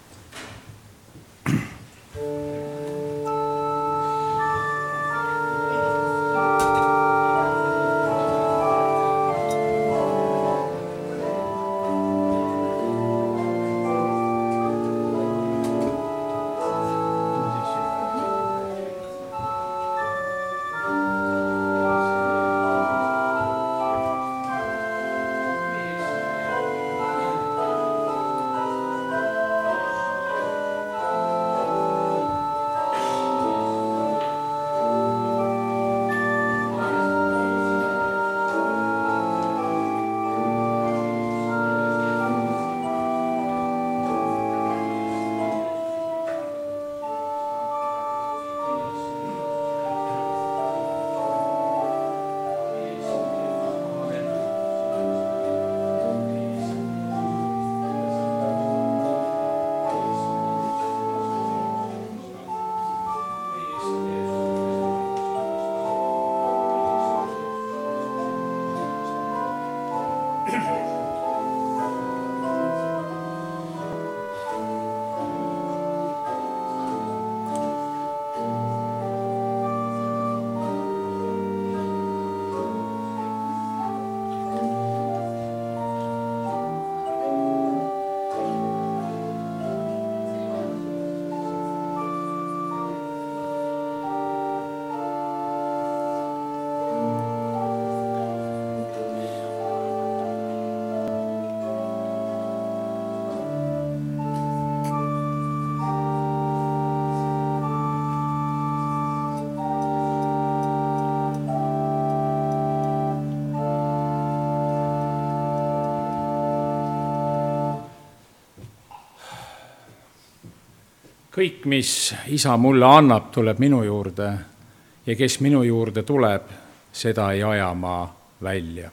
Kõik, mis Isa mulle annab, tuleb minu juurde ja kes minu juurde tuleb, seda ei aja ma välja.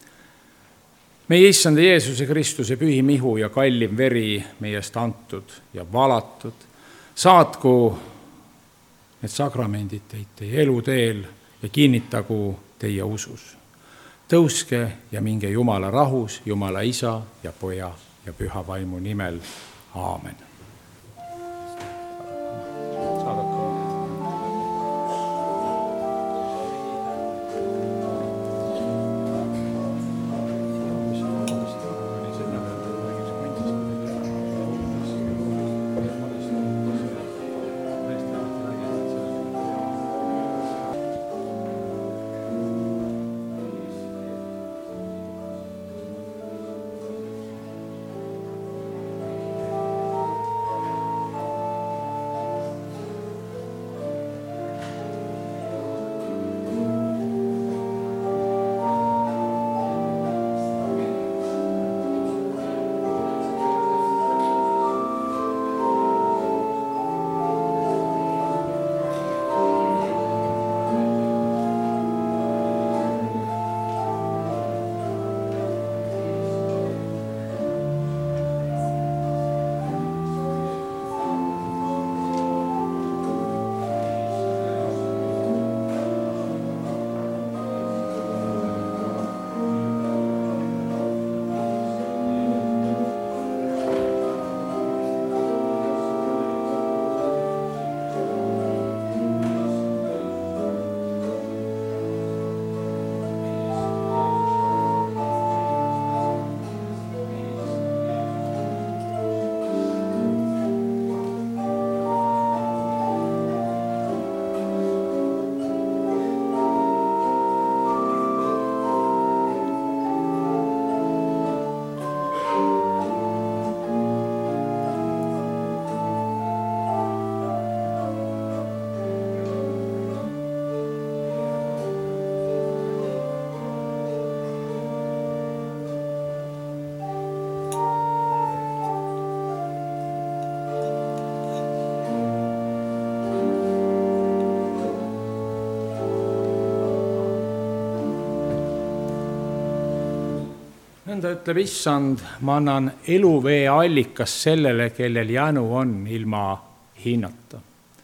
Meie Issanda Jeesuse Kristuse pühim ihu ja kallim veri meie eest antud ja valatud. Saatku need sakramendid teid teie eluteel ja kinnitagu teie usus. Tõuske ja minge Jumala rahus, Jumala Isa ja Poja ja Püha Vaimu nimel. Aamen. Nõnda ütleb Issand, ma annan eluvee allikas sellele, kellel jänu on ilma hinnata.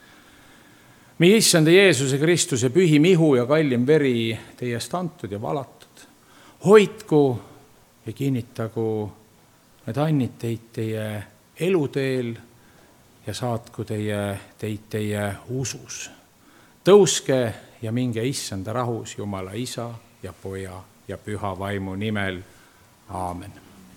Meie Issanda Jeesuse Kristuse pühim ihu ja kallim veri teiest antud ja valatud. Hoidku ja kinnitagu need annid teid teie eluteel ja saatku teid teie usus. Tõuske ja minge Issanda rahus Jumala Isa ja Poja ja Püha Vaimu nimel. Aamen.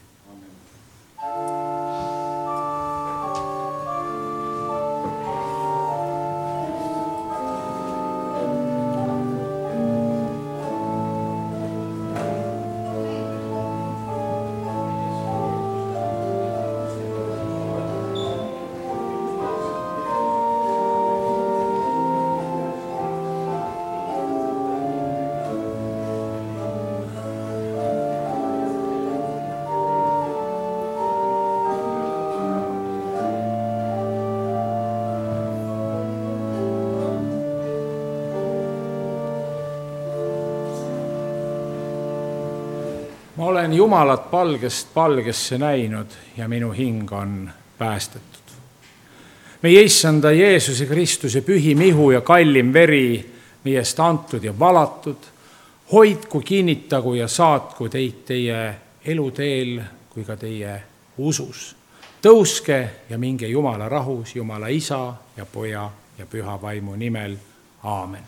Ma olen Jumalat palgest palgesse näinud ja minu hing on päästetud. Meie Issanda Jeesuse Kristuse pühim ihu ja kallim veri meiest antud ja valatud, hoidku, kinnitagu ja saatku teid teie eluteel kui ka teie usus. Tõuske ja minge Jumala rahus, Jumala Isa ja Poja ja Püha Vaimu nimel. Aamen.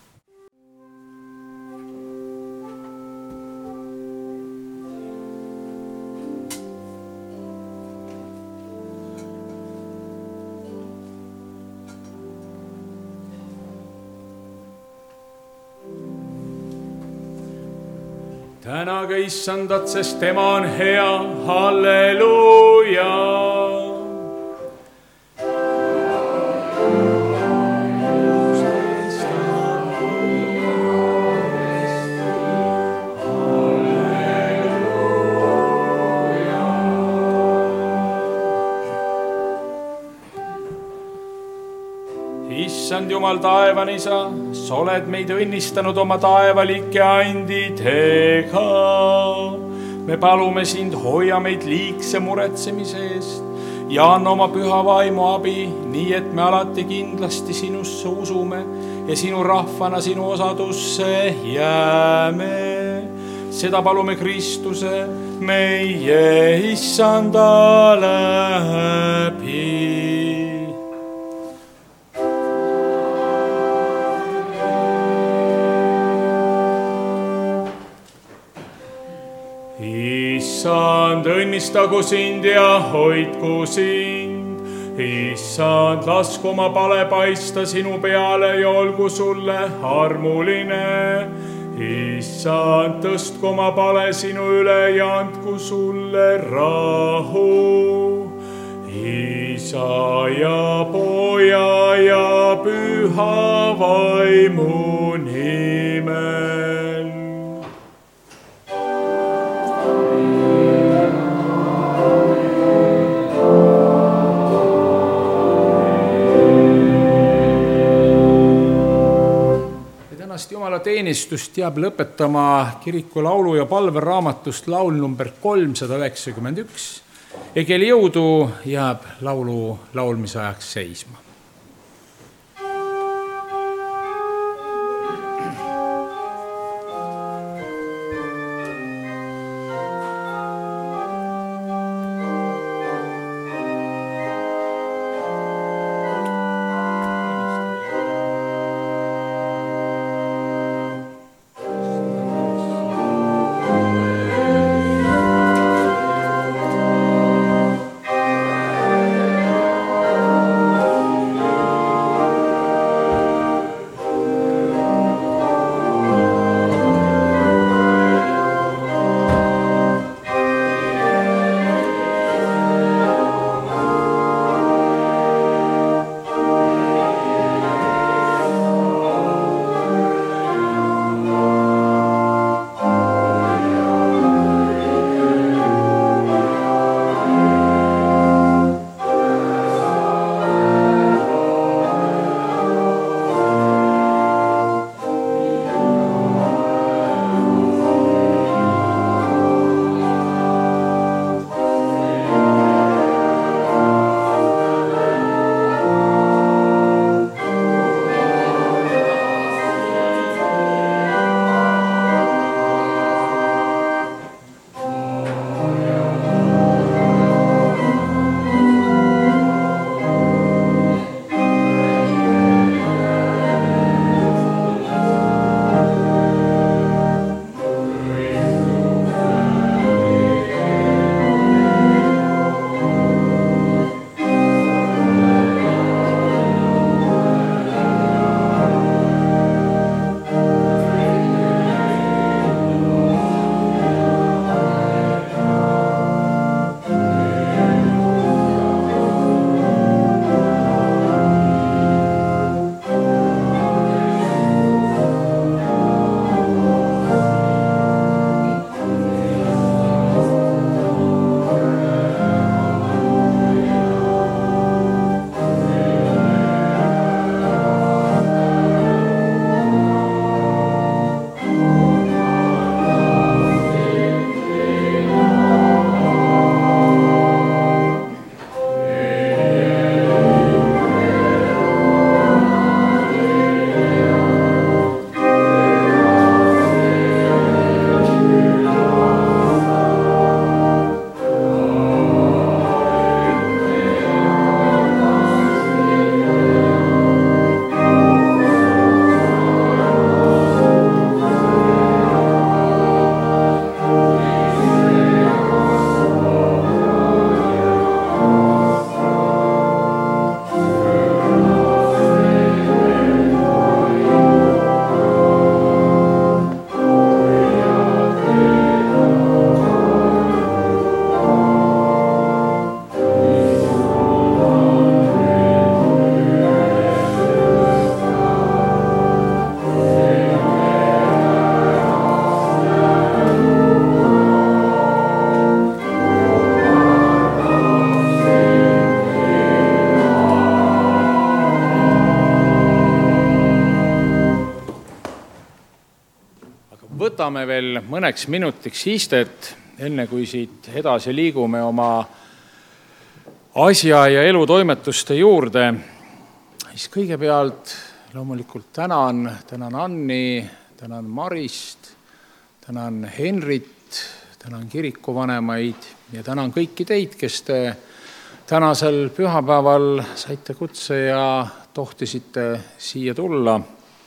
Tänage Issandat, sest tema on hea, halleluuja. Issand Jumal, taevan Isa, sa oled meid õnnistanud oma taevalike andidega. Me palume sind, hoia meid liigse muretsemise eest ja anna oma püha vaimu abi, nii et me alati kindlasti sinusse usume ja sinu rahvana sinu osadusse jääme. Seda palume Kristuse, meie Issanda läbi. Issand, õnnistagu sind ja hoidku sind. Issand, lasku oma pale paista sinu peale ja olgu sulle armuline. Issand, tõstku oma pale sinu üle ja andku sulle rahu. Isa ja Poja ja Püha Vaimu nimel. Jumala teenistust jääb lõpetama kiriku laulu- ja palveraamatust laul number 391. Ja kel jõudu jääb laulu laulmise ajaks seisma. võtame veel mõneks minutiks istet, enne kui siit edasi liigume asja ja elutoimetuste juurde, siis kõigepealt loomulikult tänan Anni, tänan Marist, tänan Henrit, tänan kirikuvanemaid ja tänan kõiki teid, kes te tänasel pühapäeval saite kutse ja tohtisite siia tulla.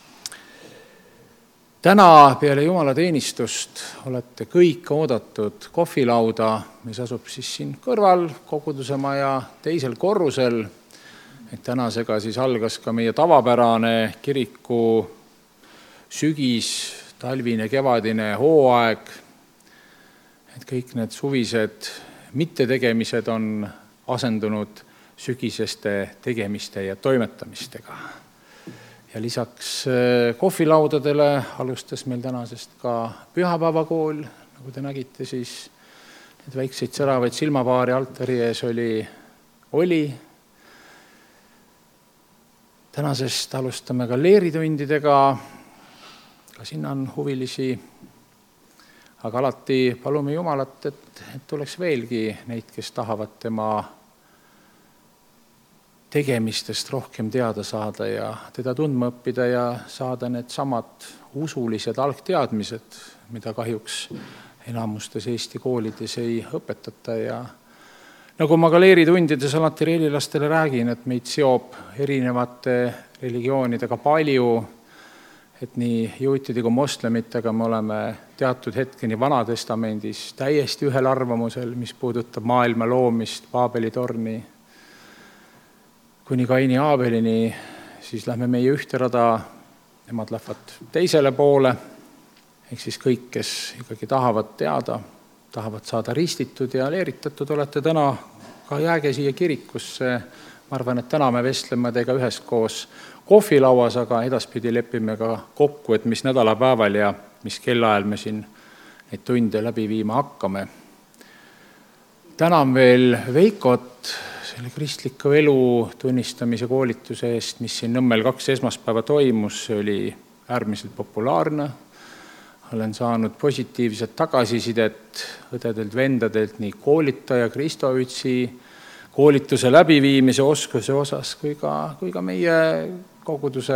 Täna peale jumalateenistust olete kõik oodatud kohvilauda, mis asub siis siin kõrval koguduse maja teisel korrusel. Et tänasega siis algas ka meie tavapärane kiriku sügis, talvine, kevadine hooaeg. Et kõik need suvised mittetegemised on asendunud sügiseste tegemiste ja toimetamistega. Ja lisaks kohvilaudadele alustas meil tänasest ka pühapäevakool, nagu te nägite, siis need väikseid säravaid silmapaari altari ees oli. Tänasest alustame ka leeritundidega, ka sinna on huvilisi, aga alati palume Jumalat, et tuleks veelgi neid, kes tahavad tema tegemistest rohkem teada saada ja teda tundma õppida ja saada need samad usulised algteadmised, mida kahjuks enamustes Eesti koolides ei õpetata. Ja nagu ma ka leeritundides alati reelilastele räägin, et meid seob erinevate religioonidega palju, et nii juutide kui moslemitega me oleme teatud hetkeni Vanatestamendis täiesti ühel arvamusel, mis puudutab maailma loomist, Paabeli torni, kuni Kaini Aabelini, siis lähme meie ühte rada, nemad lähevad teisele poole, ehk siis kõik, kes ikkagi tahavad teada, tahavad saada ristitud ja leeritatud, olete täna ka jääge siia kirikusse. Ma arvan, et täna me vestleme teiega üheskoos kohvilauas, aga edaspidi lepime ka kokku, et mis nädalapäeval ja mis kellaajal me siin neid tunde läbi viima hakkame. Tänan veel Veikot selle kristliku elu tunnistamise koolituse eest, mis siin Nõmmel 2 esmaspäeva toimus. See oli äärmiselt populaarne. Olen saanud positiivset tagasisidet õdedelt, vendadelt nii koolitaja Kristovitsi koolituse läbiviimise oskuse osas kui ka meie koguduse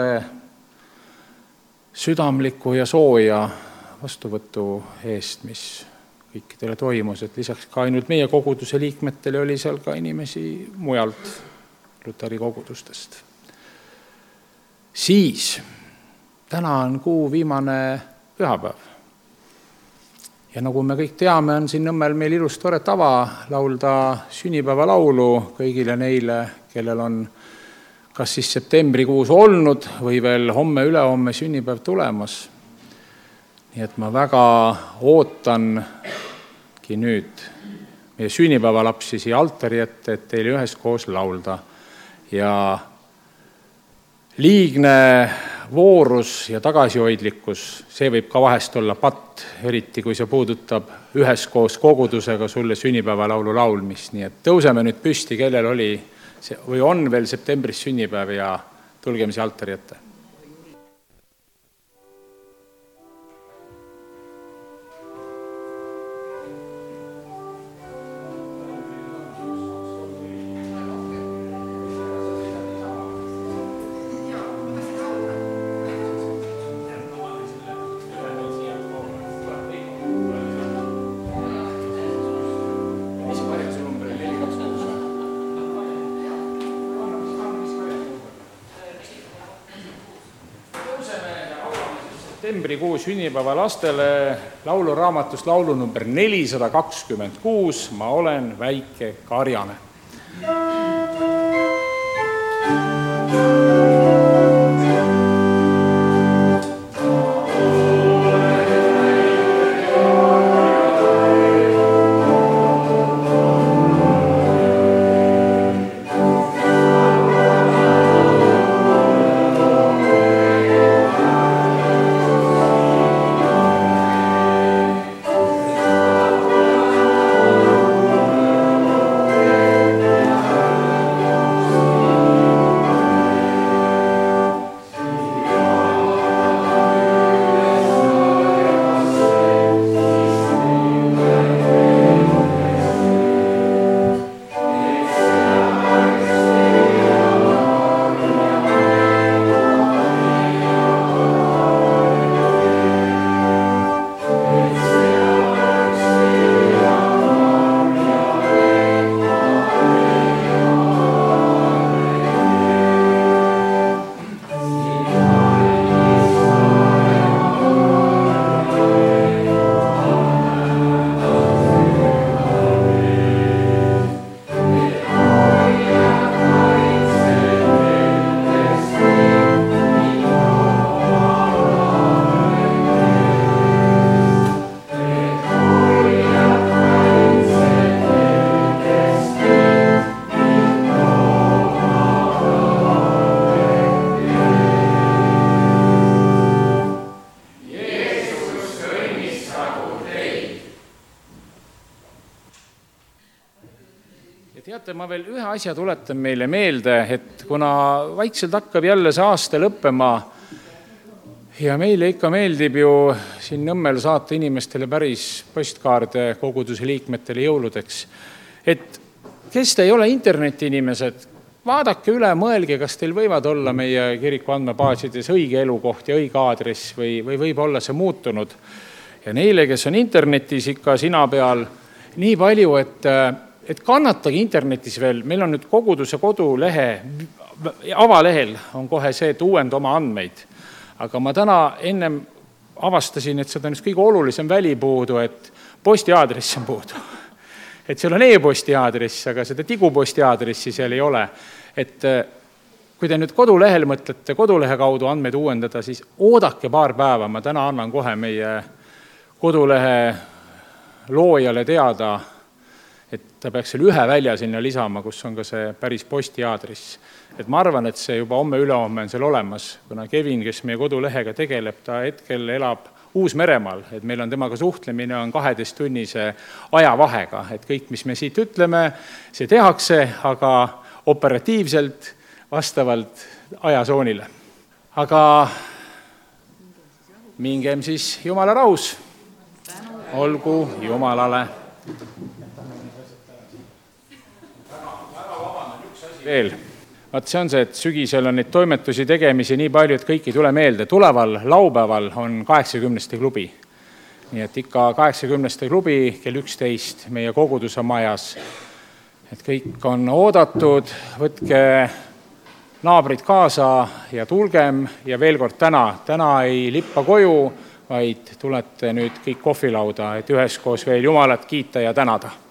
südamliku ja sooja vastuvõtu eest, mis kõikidele toimus, et lisaks ka ainult meie koguduse liikmetele oli seal ka inimesi mujalt Luteri kogudustest. Siis täna on kuu viimane pühapäev. Ja nagu me kõik teame, on siin Nõmmel meil ilus tore tava laulda sünnipäevalaulu kõigile neile, kellel on kas siis septembrikuus olnud või veel homme-ülehomme sünnipäev tulemas. Nii et ma väga ootangi nüüd meie sünnipäevalapsi siia altari ette, et teile üheskoos laulda. Ja liigne voorus ja tagasihoidlikkus, see võib ka vahest olla patt, eriti kui see puudutab üheskoos kogudusega sulle sünnipäevalaulu laulmist. Nii et tõuseme nüüd püsti, kellel oli või on veel septembris sünnipäev ja tulgeme siia altari ette. Septembrikuu sünnipäeva lastele lauluraamatust laulu number 426, Ma olen väike karjane. teate, ma veel ühe asja tuletan meile meelde, et kuna vaikselt hakkab jälle see aasta lõppema ja meile ikka meeldib ju siin Nõmmel saata inimestele päris postkaarde koguduse liikmetele jõuludeks, et kes te ei ole internetiinimesed, vaadake üle, mõelge, kas teil võivad olla meie kiriku andmebaasides õige elukoht ja õige aadress või võib olla see muutunud. Ja neile, kes on internetis ikka sina peal nii palju, et kannatage internetis veel, meil on nüüd koguduse kodulehe, avalehel on kohe see, et uuenda oma andmeid. Aga ma täna ennem avastasin, et seda on just kõige olulisem väli puudu, et postiaadress on puudu. Et seal on e-posti aadress, aga seda tiguposti aadressi seal ei ole. Et kui te nüüd kodulehel mõtlete kodulehe kaudu andmeid uuendada, siis oodake paar päeva, ma täna annan kohe meie kodulehe loojale teada, et ta peaks seal ühe välja sinna lisama, kus on ka see päris posti aadress. Et ma arvan, et see juba homme-ülehomme on seal olemas, kuna Kevin, kes meie kodulehega tegeleb, ta hetkel elab Uus-Meremaal, et meil on temaga suhtlemine on 12-tunnise ajavahega, et kõik, mis me siit ütleme, see tehakse, aga operatiivselt vastavalt ajasoonile. Aga mingem siis Jumala rahus, olgu Jumalale. Veel. Vaat see on see, et sügisel on neid toimetusi tegemisi nii palju, et kõik ei tule meelde. Tuleval laupäeval on 80. klubi. Nii et ikka 80. klubi kell 11 meie koguduse majas. Et kõik on oodatud, võtke naabrid kaasa ja tulgem ja veel kord täna ei lippa koju, vaid tulete nüüd kõik kohvilauda, et üheskoos veel Jumalat kiita ja tänada.